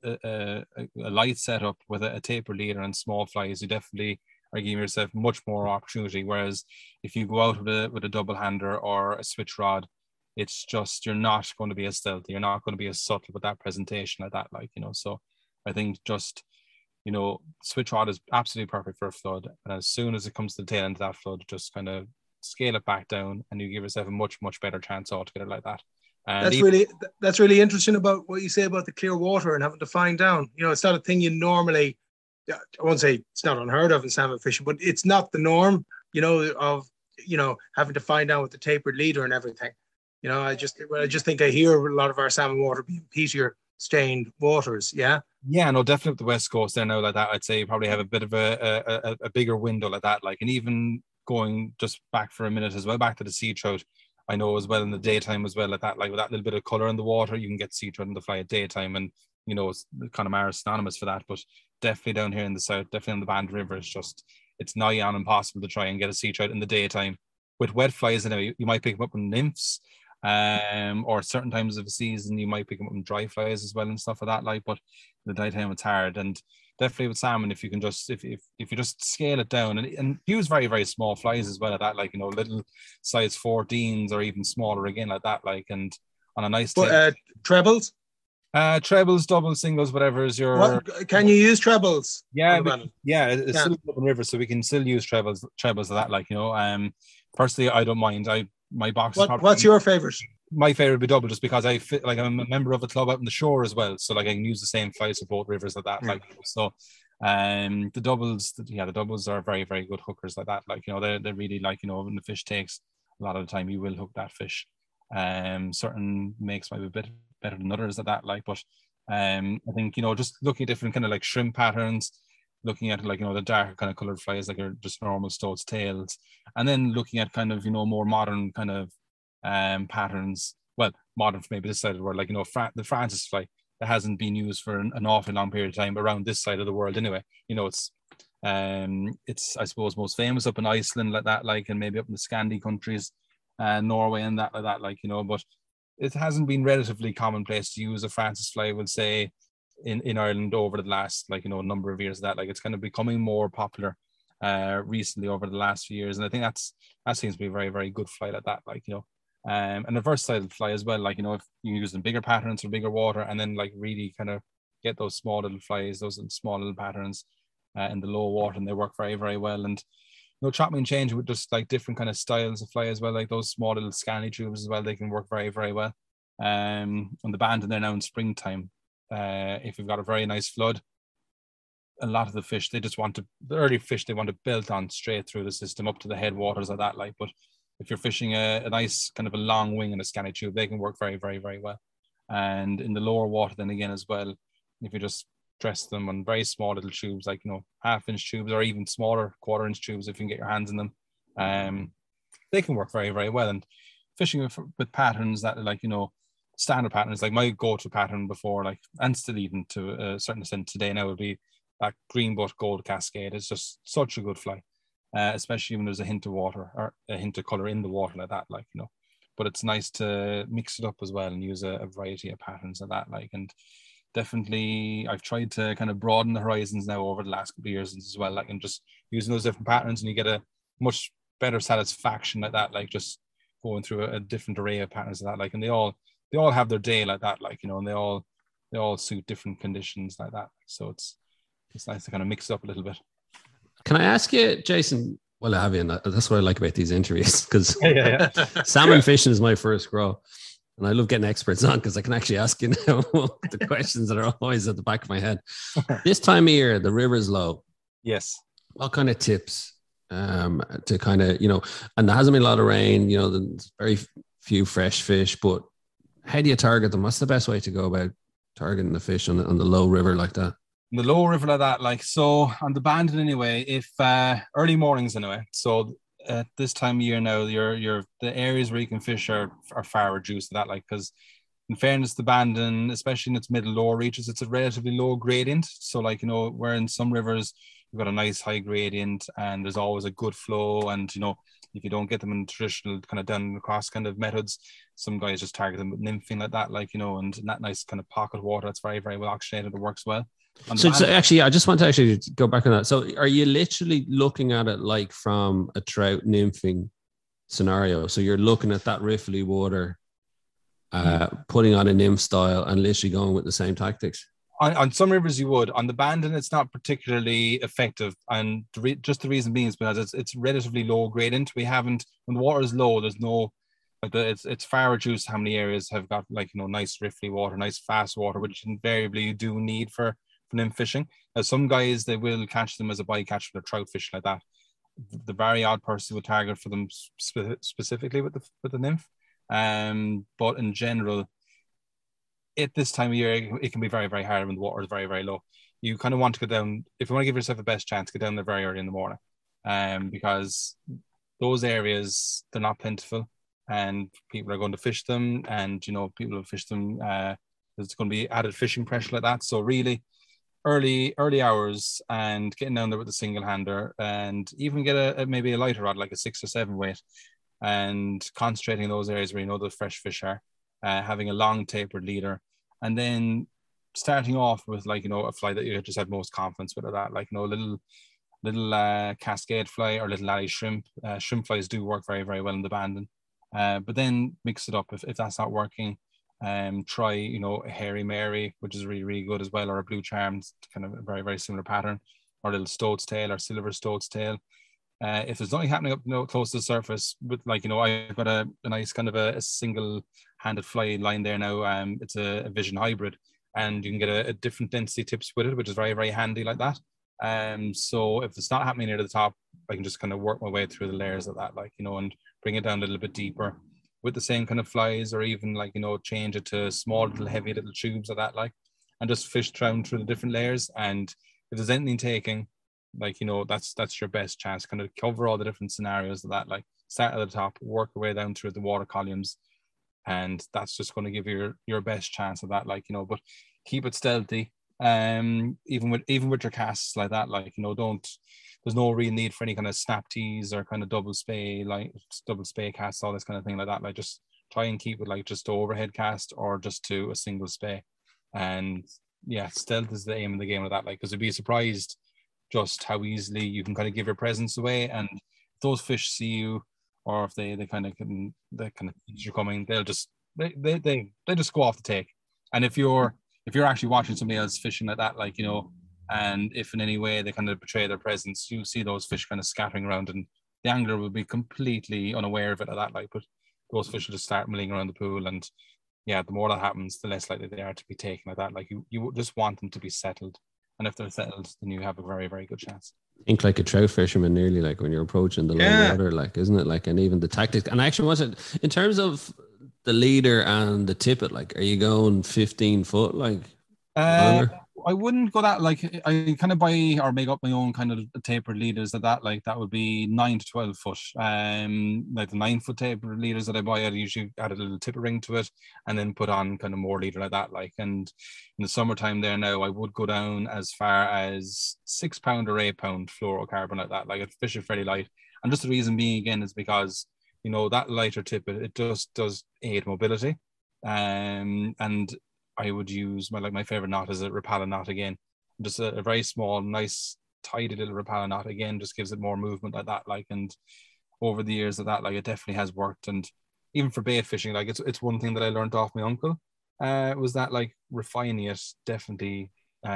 a light setup with a taper leader and small flies, you definitely are giving yourself much more opportunity. Whereas if you go out with a double hander or a switch rod, it's just, you're not going to be as stealthy, you're not going to be as subtle with that presentation like that, so I think just, switch rod is absolutely perfect for a flood. And as soon as it comes to the tail end of that flood, just kind of scale it back down, and you give yourself a much, much better chance altogether like that. And that's really interesting about what you say about the clear water and having to find down. It's not a thing you normally, I won't say it's not unheard of in salmon fishing, but it's not the norm, of having to find down with the tapered leader and everything. I just think I hear a lot of our salmon water being peatier stained waters. Yeah, no, definitely with the West Coast there now like that, I'd say you probably have a bit of a bigger window like that, and even going just back for a minute as well, back to the sea trout, I know as well in the daytime as well like that, with that little bit of color in the water, you can get sea trout in the fly at daytime, and it's Connemara is synonymous for that. But definitely down here in the south, definitely on the Band River, it's nigh on impossible to try and get a sea trout in the daytime. With wet flies, you might pick them up with nymphs, or certain times of the season you might pick them up in dry flies as well and stuff like that, but in the daytime it's hard. And definitely with salmon, if you can just if you just scale it down and use very, very small flies as well at that, little size 14s or even smaller again like that, and on a nice trebles, doubles, singles, whatever is your. Can you use trebles? It's still an open river, so we can still use trebles of that, personally I don't mind. My box is probably, what's your favorite? My favorite would be double, just because I fit, I'm a member of a club out on the shore as well, so I can use the same flies for both rivers like that. The doubles are very, very good hookers like that. They're really when the fish takes, a lot of the time you will hook that fish. Certain makes might be a bit better than others at that, but I think just looking at different kind of shrimp patterns, looking at the darker kind of colored flies are just normal stoats tails, and then looking at kind of more modern kind of patterns. Well, modern for maybe this side of the world, the Francis fly that hasn't been used for an awfully long period of time around this side of the world anyway. It's I suppose most famous up in Iceland like that, and maybe up in the Scandi countries, Norway and that like that, but it hasn't been relatively commonplace to use a Francis fly, I would say, in Ireland over the last, like, number of years. That, like, it's kind of becoming more popular recently over the last few years, and I think that seems to be a very, very good fly like that, like, and a versatile fly as well, like, if you use in bigger patterns or bigger water, and then like really kind of get those small little flies, those small little patterns in the low water, and they work very, very well. And chopping and changing with just like different kind of styles of fly as well, like those small little scanny tubes as well, they can work very, very well. On the band, and then now in springtime, if you've got a very nice flood, a lot of the fish, they just want to belt on straight through the system up to the headwaters of that, like. But if you're fishing a nice kind of a long wing and a scanny tube, they can work very, very, very well. And in the lower water, then again as well, if you just dress them on very small little tubes, like, half-inch tubes, or even smaller quarter-inch tubes, if you can get your hands in them, they can work very, very well. And fishing with patterns that are like, standard patterns, like my go-to pattern before, like, and still even to a certain extent today now, would be that green butt gold cascade. It's just such a good fly, especially when there's a hint of water or a hint of color in the water like that, like, but it's nice to mix it up as well and use a variety of patterns of that, like. And definitely I've tried to kind of broaden the horizons now over the last couple of years as well, like, and just using those different patterns, and you get a much better satisfaction like that, like, just going through a different array of patterns like that, like. And they all have their day like that, like, and they all suit different conditions like that. So it's nice to kind of mix it up a little bit. Can I ask you, Jason? Well, I have you, and that's what I like about these interviews, because yeah. salmon fishing is my first grow, and I love getting experts on because I can actually ask you now the questions that are always at the back of my head. This time of year, the river's low. Yes. What kind of tips to kind of, and there hasn't been a lot of rain, there's very few fresh fish, but how do you target them? What's the best way to go about targeting the fish on the low river like that? The low river like that, like, so on the Bandon anyway, if early mornings anyway, so at this time of year now, the areas where you can fish are far reduced to that, like, because in fairness, the Bandon, especially in its middle lower reaches, it's a relatively low gradient. So, like, where in some rivers you've got a nice high gradient and there's always a good flow, and if you don't get them in traditional kind of down across kind of methods, some guys just target them with nymphing like that, like, and in that nice kind of pocket water that's very, very well oxygenated, it works well. So actually, I just want to actually go back on that. So are you literally looking at it like from a trout nymphing scenario? So you're looking at that riffly water, putting on a nymph style and literally going with the same tactics? On some rivers you would. On the Bandon, it's not particularly effective. And just the reason being is because it's relatively low gradient. We haven't, when the water is low, there's no, like, it's far reduced how many areas have got, like, nice riffly water, nice fast water, which invariably you do need for nymph fishing. Now, some guys, they will catch them as a bycatch for their trout fish like that. The very odd person would target for them specifically with the nymph. But in general, at this time of year, it can be very, very hard when the water is very, very low. You kind of want to go down, if you want to give yourself the best chance, get down there very early in the morning, because those areas, they're not plentiful, and people are going to fish them, and people will fish them. There's going to be added fishing pressure like that. So really, early hours, and getting down there with a single hander, and even get maybe a lighter rod, like a 6 or 7 weight, and concentrating in those areas where the fresh fish are, having a long tapered leader, and then starting off with, like, a fly that you just have most confidence with, that, like, little cascade fly or little alley shrimp. Shrimp flies do work very, very well in the Bandon, but then mix it up if that's not working. Try a Hairy Mary, which is really, really good as well, or a Blue Charm, kind of a very, very similar pattern, or a little Stoat's Tail or Silver Stoat's Tail. If there's nothing happening up close to the surface, but, like, I've got a nice kind of a single-handed fly line there now. It's a Vision Hybrid, and you can get a different density tips with it, which is very, very handy like that. So if it's not happening near the top, I can just kind of work my way through the layers of that, like, and bring it down a little bit deeper with the same kind of flies, or even, like, change it to small little heavy little tubes of that, like, and just fish down through the different layers. And if there's anything taking, like, that's your best chance, kind of cover all the different scenarios of that, like, start at the top, work your way down through the water columns, and that's just going to give you your best chance of that, like, but keep it stealthy. Even with your casts like that, like, there's no real need for any kind of snap tees or kind of double spay casts, all this kind of thing like that. Like, just try and keep it like just to overhead cast or just to a single spay. And yeah, stealth is the aim of the game of that, like, because you'd be surprised just how easily you can kind of give your presence away, and if those fish see you, or if they kind of think you're coming, they'll just they just go off the take. And if you're actually watching somebody else fishing like that, like, you know, and if in any way they kind of betray their presence, you see those fish kind of scattering around, and the angler will be completely unaware of it at that, like, but those fish will just start milling around the pool. And yeah, the more that happens, the less likely they are to be taken like that. Like, you just want them to be settled. And if they're settled, then you have a very, very good chance. Think like a trout fisherman nearly, like when you're approaching the low water, like, isn't it? Like, and even the tactics. And actually, was it in terms of the leader and the tippet, like, are you going 15 foot, like, longer? I wouldn't go that, like, I kind of buy or make up my own kind of tapered leaders that like, that would be 9 to 12 foot. Like the 9 foot tapered leaders that I buy, I'd usually add a little tippet ring to it and then put on kind of more leader like that, like. And in the summertime there now, I would go down as far as 6 pound or 8 pound fluorocarbon like that. Like, I'd fish it fairly light. And just the reason being, again, is because, you know, that lighter tippet, it just does aid mobility. And I would use my favorite knot is a Rapala knot again. Just a very small, nice, tidy little Rapala knot again, just gives it more movement like that. Like, and over the years of that, like, it definitely has worked. And even for bait fishing, like, it's one thing that I learned off my uncle, was that, like, refining it definitely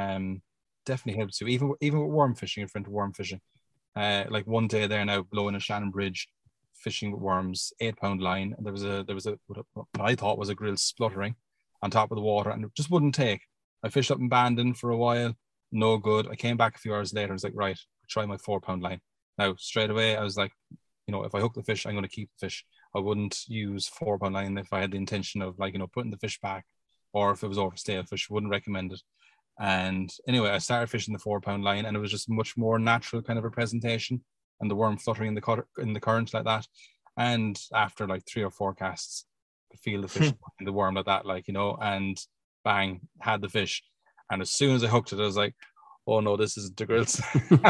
helps you. Even with worm fishing, in front of worm fishing. Like one day there now, blowing a Shannon Bridge, fishing with worms, 8 pound line. And there was a what I thought was a grill spluttering on top of the water, and it just wouldn't take. I fished up in Bandon for a while, no good. I came back a few hours later and was like, right, try my 4 pound line. Now, straight away, I was like, you know, if I hook the fish, I'm going to keep the fish. I wouldn't use 4 pound line if I had the intention of, like, you know, putting the fish back, or if it was over stale fish, wouldn't recommend it. And anyway, I started fishing the 4 pound line, and it was just much more natural kind of a presentation, and the worm fluttering in the current like that. And after like 3 or 4 casts, feel the fish in the worm like that, like, you know, and bang, had the fish. And as soon as I hooked it, I was like, oh no, this isn't the grills.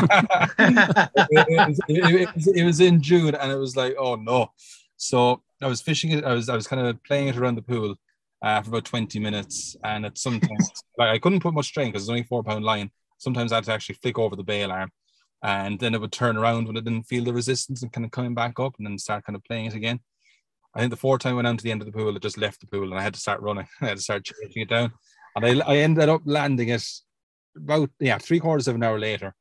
it was in June, and it was like, oh no. So I was fishing it. I was kind of playing it around the pool for about 20 minutes, and at sometimes like, I couldn't put much strain because it's only 4 pound line. Sometimes I had to actually flick over the bail arm, and then it would turn around when it didn't feel the resistance and kind of coming back up, and then start kind of playing it again. I think the 4th time I went down to the end of the pool, it just left the pool, and I had to start running. I had to start chasing it down. And I ended up landing it about 3/4 of an hour later,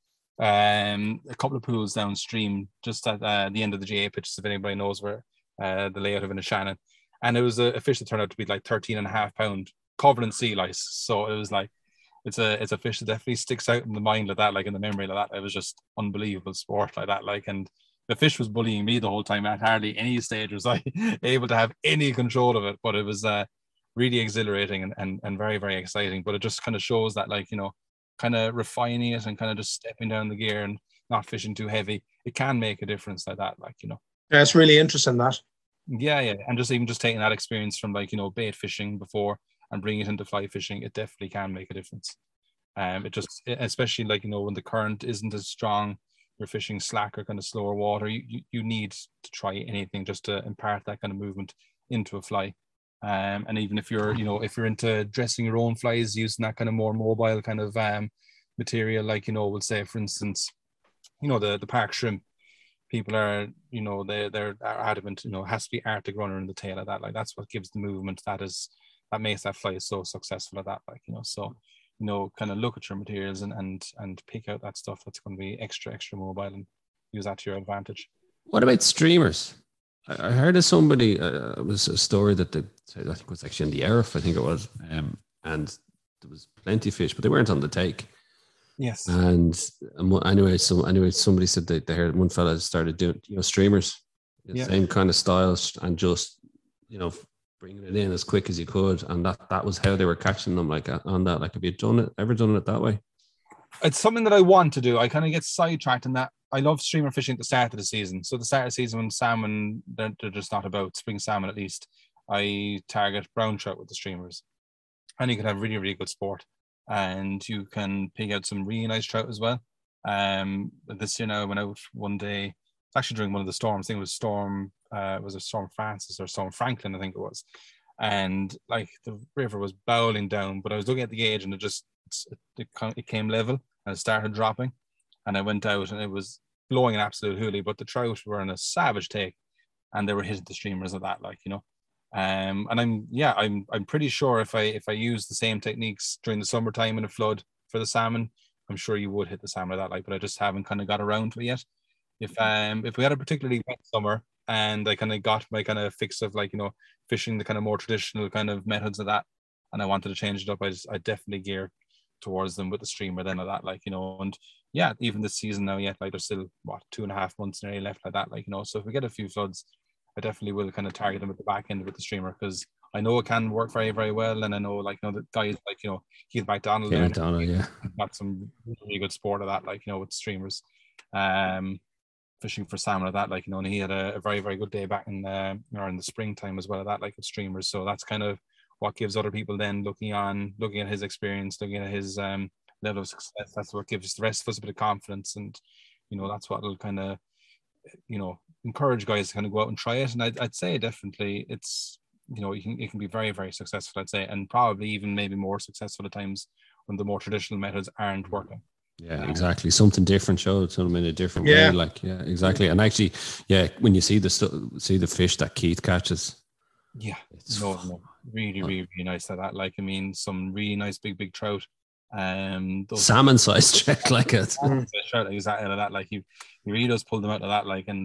a couple of pools downstream, just at the end of the GA pitches, if anybody knows where the layout of Shannon. And it was a fish that turned out to be like 13.5 pound, covered in sea lice. So it was like, it's a fish that definitely sticks out in the mind like that, like in the memory like that. It was just unbelievable sport like that, like. And the fish was bullying me the whole time. At hardly any stage was I able to have any control of it, but it was really exhilarating and very, very exciting. But it just kind of shows that, like, you know, kind of refining it and kind of just stepping down the gear and not fishing too heavy, it can make a difference like that, like, you know. Yeah, it's really interesting, that. Yeah. And just taking that experience from, like, you know, bait fishing before and bringing it into fly fishing, it definitely can make a difference. Especially, like, you know, when the current isn't as strong, you're fishing slacker, kind of slower water, you need to try anything just to impart that kind of movement into a fly. And even if you're into dressing your own flies, using that kind of more mobile kind of material, like, you know, we'll say, for instance, you know, the park shrimp, people are, you know, they're adamant, you know, it has to be Arctic runner in the tail of that. Like, that's what gives the movement that makes that fly so successful at that, like, you know. So, you know, kind of look at your materials and pick out that stuff that's going to be extra mobile and use that to your advantage. What about streamers? I heard of somebody, it was a story that I think it was actually in the Earth, I think it was, and there was plenty of fish, but they weren't on the take. Yes. And anyway, somebody said that they heard one fella started doing, you know, streamers, same kind of styles, and just, you know, bringing it in as quick as you could, and that was how they were catching them, like, on that. Like, have you ever done it that way? It's something that I want to do. I kind of get sidetracked in that. I love streamer fishing at the start of the season. So the start of the season, when salmon, they're just not about, spring salmon at least, I target brown trout with the streamers, and you can have really, really good sport, and you can pick out some really nice trout as well. This year now I went out one day, actually during one of the storms. I think it was storm was it Storm Francis or Storm Franklin, I think it was. And like the river was bowling down, but I was looking at the gauge and it came level and it started dropping. And I went out and it was blowing an absolute hoolie, but the trout were in a savage take and they were hitting the streamers of that, like, you know. And I'm pretty sure if I use the same techniques during the summertime in a flood for the salmon, I'm sure you would hit the salmon of that, like, but I just haven't kind of got around to it yet. If we had a particularly wet summer and I kind of got my kind of fix of, like, you know, fishing the kind of more traditional kind of methods of that, and I wanted to change it up, I definitely gear towards them with the streamer then of that, like, you know. And yeah, even this season now yet, like, there's still 2.5 months nearly left like that, like, you know. So if we get a few floods, I definitely will kind of target them at the back end with the streamer, because I know it can work very, very well. And I know, like, you know, the guys like, you know, Keith McDonald, got some really good sport of that, like, you know, with streamers, fishing for salmon of that, like, you know. And he had a very, very good day back in the springtime as well of that, like, with streamers. So that's kind of what gives other people then looking at his experience, looking at his level of success. That's what gives the rest of us a bit of confidence, and, you know, that's what will kind of, you know, encourage guys to kind of go out and try it. And I'd say definitely it's, you know, it can be very, very successful, I'd say, and probably even maybe more successful at times when the more traditional methods aren't working. Yeah, exactly. Something different, show it to them in a different way. Like, yeah, exactly. And actually, yeah, when you see the fish that Keith catches, it's really, really, really nice at that. Like, I mean, some really nice big trout. Those salmon size check, like it. Exactly like that. Like, he really does pull them out of that. Like, and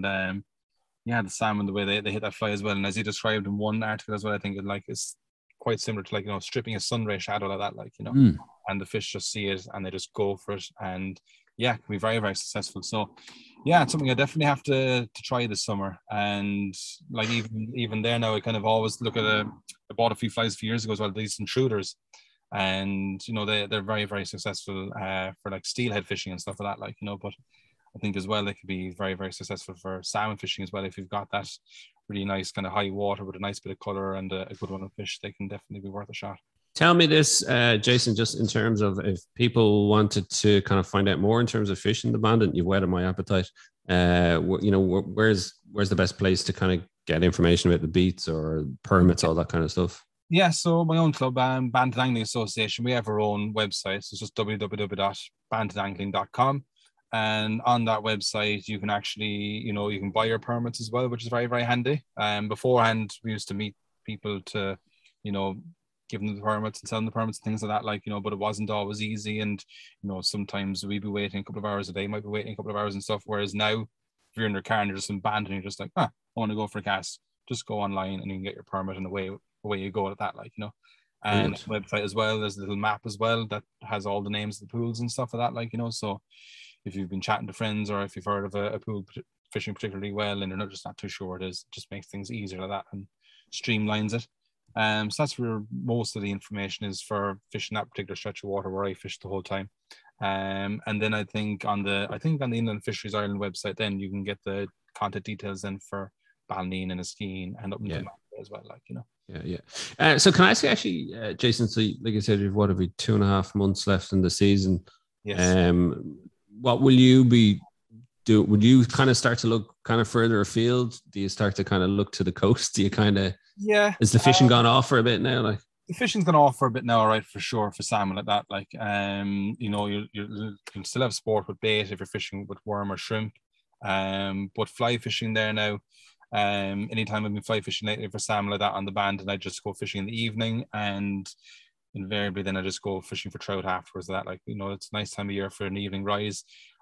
the salmon, the way they hit that fly as well. And as he described in one article as well, I think it's quite similar to, like, you know, stripping a sunray shadow like that, like, you know. And the fish just see it and they just go for it, and yeah, it can be very, very successful. So yeah, it's something I definitely have to try this summer. And like, even there now, I kind of always look at I bought a few flies a few years ago as well, these intruders, and, you know, they're very, very successful for like steelhead fishing and stuff like that, like, you know. But I think as well they could be very, very successful for salmon fishing as well. If you've got that really nice kind of high water with a nice bit of color and a good one of fish, they can definitely be worth a shot. Tell me this, Jason, just in terms of if people wanted to kind of find out more in terms of fishing the Bandit, you've whetted my appetite. You know, where's the best place to kind of get information about the beats or permits, all that kind of stuff? Yeah, so my own club, Bandit Angling Association, we have our own website. So it's just www.banditangling.com. And on that website, you can actually, you know, you can buy your permits as well, which is very, very handy. Beforehand, we used to meet people to, you know, give them the permits and sell them the permits and things like that, like, you know, but it wasn't always easy. And, you know, sometimes we'd be waiting a couple of hours a day, might be waiting a couple of hours and stuff. Whereas now, if you're in your car and you're just in Bandit and you're just like, I want to go for a cast, just go online and you can get your permit, and away you go at that, like, you know. And website as well, there's a little map as well that has all the names of the pools and stuff like that, like, you know. So if you've been chatting to friends, or if you've heard of a pool fishing particularly well and you're not too sure what it is, it just makes things easier like that and streamlines it. So that's where most of the information is for fishing that particular stretch of water where I fished the whole time. And then I think on the Inland Fisheries Ireland website, then you can get the contact details then for Ballineen and Eskeen and up in the as well, like, you know. Yeah. So can I ask you actually, Jason, so like I said, you've 2.5 months left in the season. Yes. What will you be do? Would you kind of start to look kind of further afield? Do you start to kind of look to the coast? Do you kind of, is the fishing gone off for a bit now? Like, the fishing's gone off for a bit now, right, for sure, for salmon like that. Like, you know, you still have sport with bait if you're fishing with worm or shrimp. But fly fishing there now. Anytime I've been fly fishing lately for salmon like that on the Band, and I just go fishing in the evening, and invariably then I just go fishing for trout afterwards. That, like, you know, it's a nice time of year for an evening rise.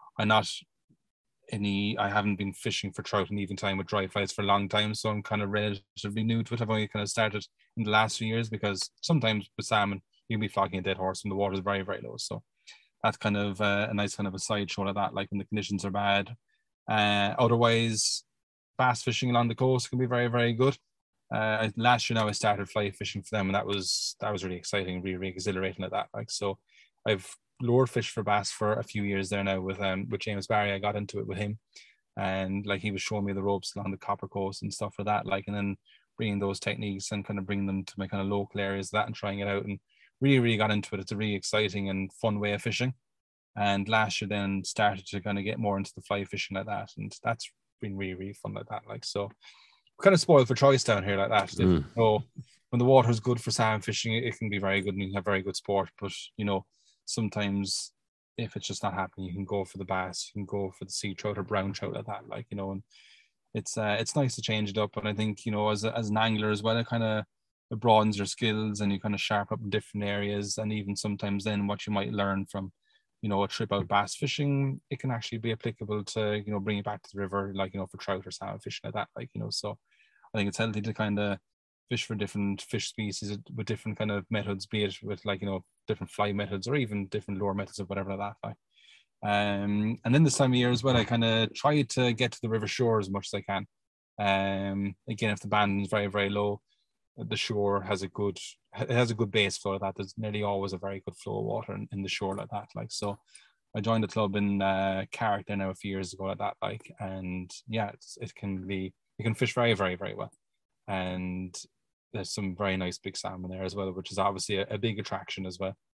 I haven't been fishing for trout in evening time with dry flies for a long time, so I'm kind of relatively new to it. I've only kind of started in the last few years, because sometimes with salmon you can be flocking a dead horse and the water is very, very low. So that's kind of a nice kind of a sideshow like that, like when the conditions are bad. Otherwise, bass fishing along the coast can be very, very good. Last year now I started fly fishing for them, and that was really exciting, really, really exhilarating like that. Like, so I've lured fish for bass for a few years there now with James Barry. I got into it with him, and like, he was showing me the ropes along the Copper Coast and stuff like that, like, and then bringing those techniques and kind of bringing them to my kind of local areas, that, and trying it out, and really, really got into it. It's a really exciting and fun way of fishing. And last year then started to kind of get more into the fly fishing like that, and that's been really, really fun like that. Like, so kind of spoiled for choice down here like that. Mm. You know, when the water is good for salmon fishing, it can be very good and you can have very good sport. But you know, sometimes if it's just not happening, you can go for the bass, you can go for the sea trout or brown trout like that. Like, you know, and it's nice to change it up. And I think, you know, as an angler as well, it broadens your skills and you kind of sharpen up in different areas. And even sometimes then what you might learn from, you know, a trip out bass fishing, it can actually be applicable to, you know, bring it back to the river, like, you know, for trout or salmon fishing like that. Like, you know, so I think it's healthy to kind of fish for different fish species with different kind of methods, be it with, like, you know, different fly methods or even different lure methods of whatever like that. Like. And then this time of year as well, I kind of try to get to the river shore as much as I can. Again, if the band is very, very low, the shore has a good base flow like that. There's nearly always a very good flow of water in the shore like that. Like, so I joined the club in Carrick now a few years ago like that. Like, and yeah, you can fish very, very, very well. And there's some very nice big salmon there as well, which is obviously a big attraction as well.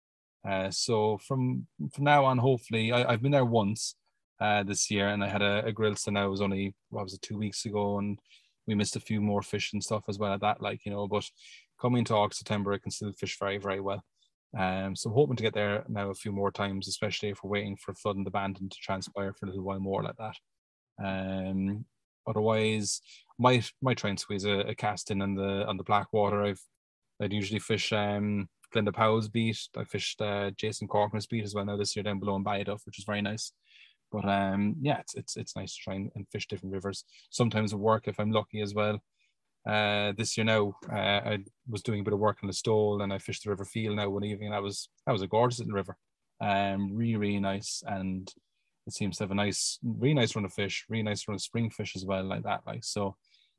So from now on, hopefully, I've been there once this year, and I had a grill. So now it was only 2 weeks ago, and we missed a few more fish and stuff as well at that, like, you know. But coming to August, September, I can still fish very, very well. So I'm hoping to get there now a few more times, especially if we're waiting for flood in the Bandon to transpire for a little while more like that. Otherwise, might try and squeeze a cast in on the Blackwater. I'd usually fish Glenda Powell's beat. I fished Jason Corcoran's beat as well now this year down below in Baiaduff, which is very nice. But yeah, it's nice to try and fish different rivers. Sometimes at work if I'm lucky as well. This year now, I was doing a bit of work on the Stole and I fished the River Feel now one evening. That was a gorgeous little river. Really, really nice, and it seems to have a really nice run of fish, really nice run of spring fish as well, like that. Like, so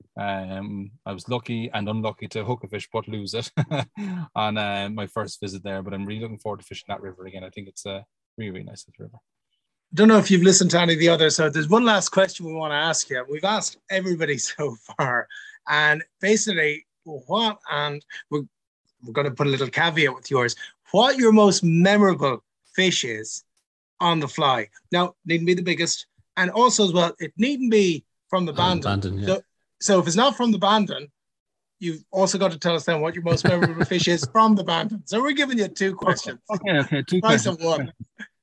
I was lucky and unlucky to hook a fish but lose it on my first visit there. But I'm really looking forward to fishing that river again. I think it's a really, really nice river. Don't know if you've listened to any of the others. So there's one last question we want to ask you. We've asked everybody so far, and basically, and we're going to put a little caveat with yours. What your most memorable fish is on the fly? Now, needn't be the biggest, and also as well, it needn't be from the Bandon. Yeah. So if it's not from the Bandon, you've also got to tell us then what your most memorable fish is from the Bandon. So we're giving you two questions. Okay, two Price questions. of one.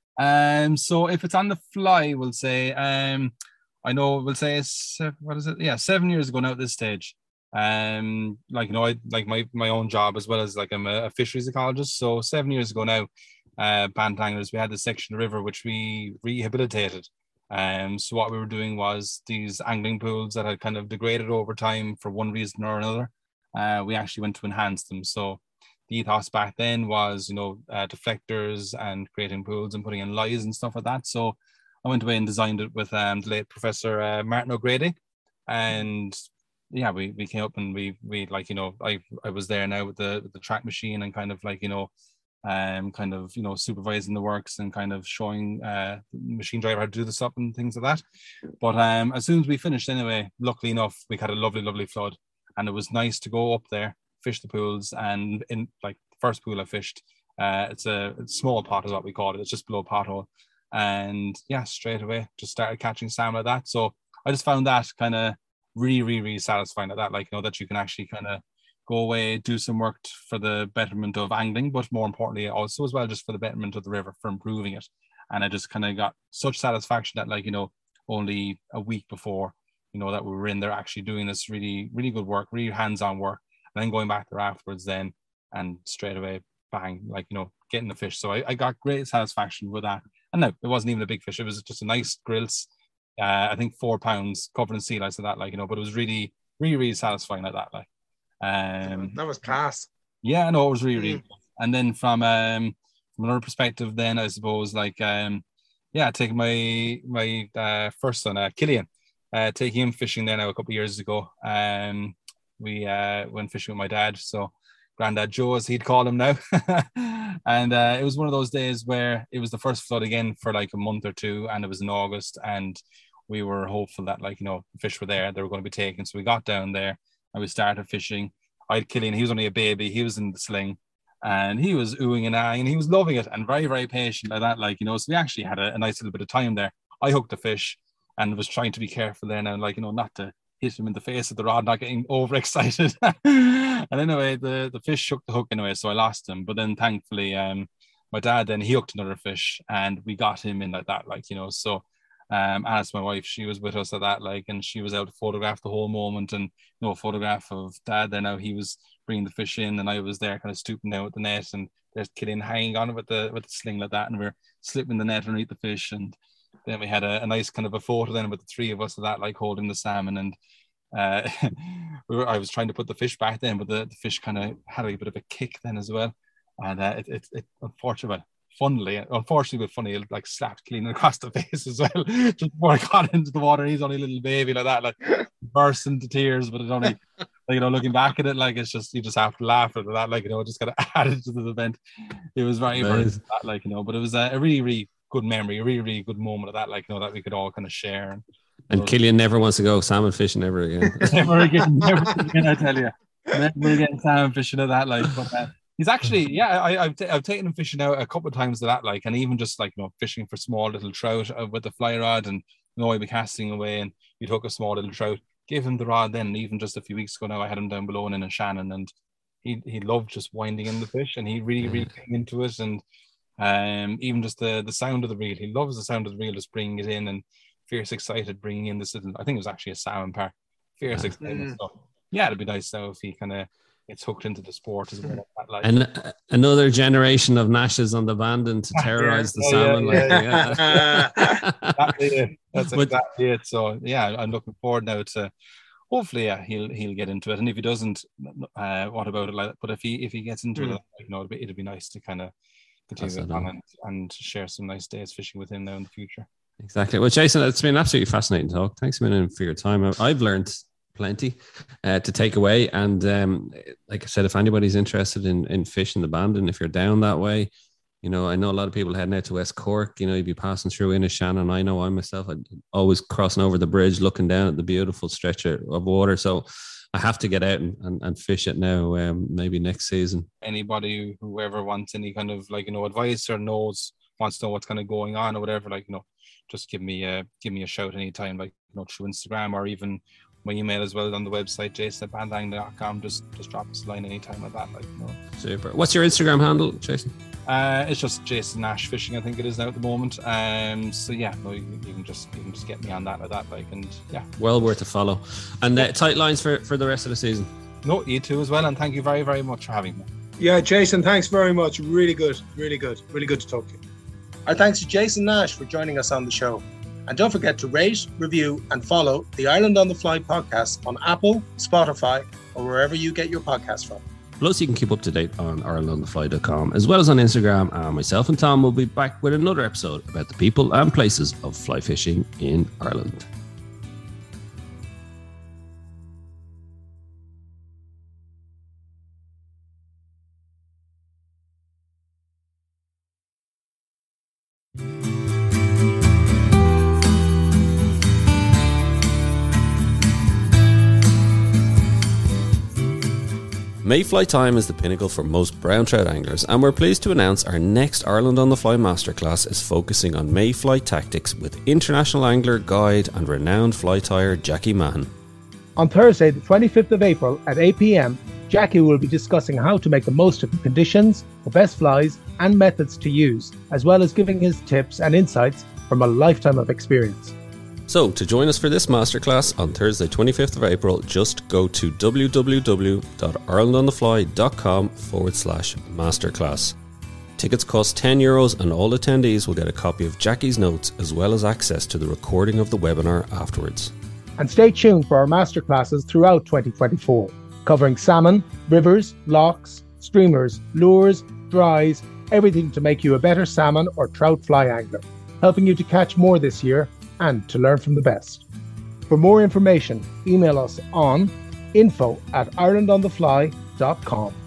So if it's on the fly, we'll say, I know we'll say, 7 years ago now at this stage. Like, you know, I like my own job as well as like I'm a fisheries ecologist. So 7 years ago now, Bandon Anglers, we had this section of the river which we rehabilitated. So what we were doing was these angling pools that had kind of degraded over time for one reason or another. We actually went to enhance them. So the ethos back then was, you know, deflectors and creating pools and putting in lies and stuff like that. So I went away and designed it with the late Professor Martin O'Grady. And yeah, we came up and we like, you know, I was there now with the track machine and kind of like, you know, kind of, you know, supervising the works and kind of showing the machine driver how to do the stuff and things like that. But as soon as we finished anyway, luckily enough, we had a lovely, lovely flood. And it was nice to go up there, fish the pools, and in like the first pool I fished, it's a small pot is what we call it. It's just below pothole, and yeah, straight away just started catching salmon like that. So I just found that kind of really, really, really satisfying like that, like, you know, that you can actually kind of go away, do some work for the betterment of angling, but more importantly also as well just for the betterment of the river, for improving it. And I just kind of got such satisfaction that, like, you know, only a week before, you know, that we were in there actually doing this really, really good work, really hands-on work, and then going back there afterwards then and straight away, bang, like, you know, getting the fish. So I got great satisfaction with that. And no, it wasn't even a big fish. It was just a nice grilse, I think 4 pounds covered in sea lice of that, like, you know, but it was really, really, really satisfying like that. Like, that was class. Yeah, no, it was really, really good. And then from another perspective then, I suppose, like, yeah, taking my first son, Killian, taking him fishing there now a couple of years ago. We went fishing with my dad, so Grandad Joe, as he'd call him now. And it was one of those days where it was the first flood again for like a month or two, and it was in August, and we were hopeful that, like, you know, fish were there, they were going to be taken. So we got down there and we started fishing. I had Killian, he was only a baby, he was in the sling, and he was oohing and eyeing, and he was loving it and very, very patient like that, like, you know. So we actually had a nice little bit of time there. I hooked the fish and was trying to be careful there now, like, you know, not to hit him in the face with the rod, not getting overexcited. And anyway, the fish shook the hook anyway, so I lost him. But then thankfully, my dad then he hooked another fish, and we got him in like that, So Alice, my wife, she was with us at that, and she was out to photograph the whole moment, and a photograph of Dad. Then now he was bringing the fish in, and I was there, kind of stooping down with the net, and there's Killian hanging on with the sling like that, and we're slipping the net underneath the fish, and then we had a nice kind of a photo then with the three of us of that, holding the salmon, and I was trying to put the fish back then, but the fish kind of had a bit of a kick then as well, and it unfortunately but funny, it slapped Killian across the face as well. Just before I got into the water, he's only a little baby like that, burst into tears. But it only, looking back at it, it's just, you just have to laugh at that, it just got added to the event. It was very, very sad, but it was a really, really good memory, a really, really good moment of that, that we could all kind of share. And Killian never wants to go salmon fishing ever again. never again, I tell you, never again salmon fishing at that, but. He's actually, I've taken him fishing out a couple of times to that, and even just fishing for small little trout with the fly rod, and I'd be casting away, and you'd hook a small little trout, give him the rod. Then even just a few weeks ago now, I had him down below in Shannon, and he loved just winding in the fish, and he really, really came into it, and even just the sound of the reel, he loves the sound of the reel, just bringing it in, and fierce excited bringing in this little, I think it was actually a salmon par, fierce excited. So yeah, it'd be nice now if he kind of gets hooked into the sport as well. And another generation of Nashes on the Bandon to terrorize the salmon. That's exactly it. So yeah, I'm looking forward now to hopefully he'll get into it. And if he doesn't, what about it? But if he gets into it, it'd be nice to kind of continue on and share some nice days fishing with him now in the future. Exactly. Well, Jason, it's been absolutely fascinating talk. Thanks a million for your time. I've learned plenty to take away, and like I said, if anybody's interested in fishing the Bandon, if you're down that way, I know a lot of people heading out to West Cork, you'd be passing through Inishannon. I know I myself, I'd always crossing over the bridge looking down at the beautiful stretch of water, so I have to get out and fish it now, maybe next season. Anybody whoever wants any kind of advice or wants to know what's kind of going on or whatever, just give me a shout anytime, through Instagram, or even my email as well on the website, jason@bandangling.com. Just drop us a line anytime like that. Super. What's your Instagram handle, Jason? It's just Jason Nash Fishing, I think it is now at the moment. So yeah, you can just get me on that like that, and yeah. Well worth a follow. And tight lines for the rest of the season. No, you too as well, and thank you very, very much for having me. Yeah, Jason, thanks very much. Really good to talk to you. Our thanks to Jason Nash for joining us on the show. And don't forget to rate, review, and follow the Ireland on the Fly podcast on Apple, Spotify, or wherever you get your podcasts from. Plus, you can keep up to date on IrelandOnTheFly.com, as well as on Instagram. And myself and Tom will be back with another episode about the people and places of fly fishing in Ireland. Mayfly time is the pinnacle for most brown trout anglers, and we're pleased to announce our next Ireland on the Fly Masterclass is focusing on Mayfly tactics with international angler, guide and renowned fly tyer Jackie Mahan. On Thursday the 25th of April at 8 p.m, Jackie will be discussing how to make the most of the conditions, the best flies and methods to use, as well as giving his tips and insights from a lifetime of experience. So, to join us for this masterclass on Thursday 25th of April, just go to www.irelandonthefly.com/masterclass. Tickets cost €10 and all attendees will get a copy of Jackie's notes as well as access to the recording of the webinar afterwards. And stay tuned for our masterclasses throughout 2024, covering salmon, rivers, lochs, streamers, lures, dries, everything to make you a better salmon or trout fly angler, helping you to catch more this year and to learn from the best. For more information, email us on info@irelandonthefly.com.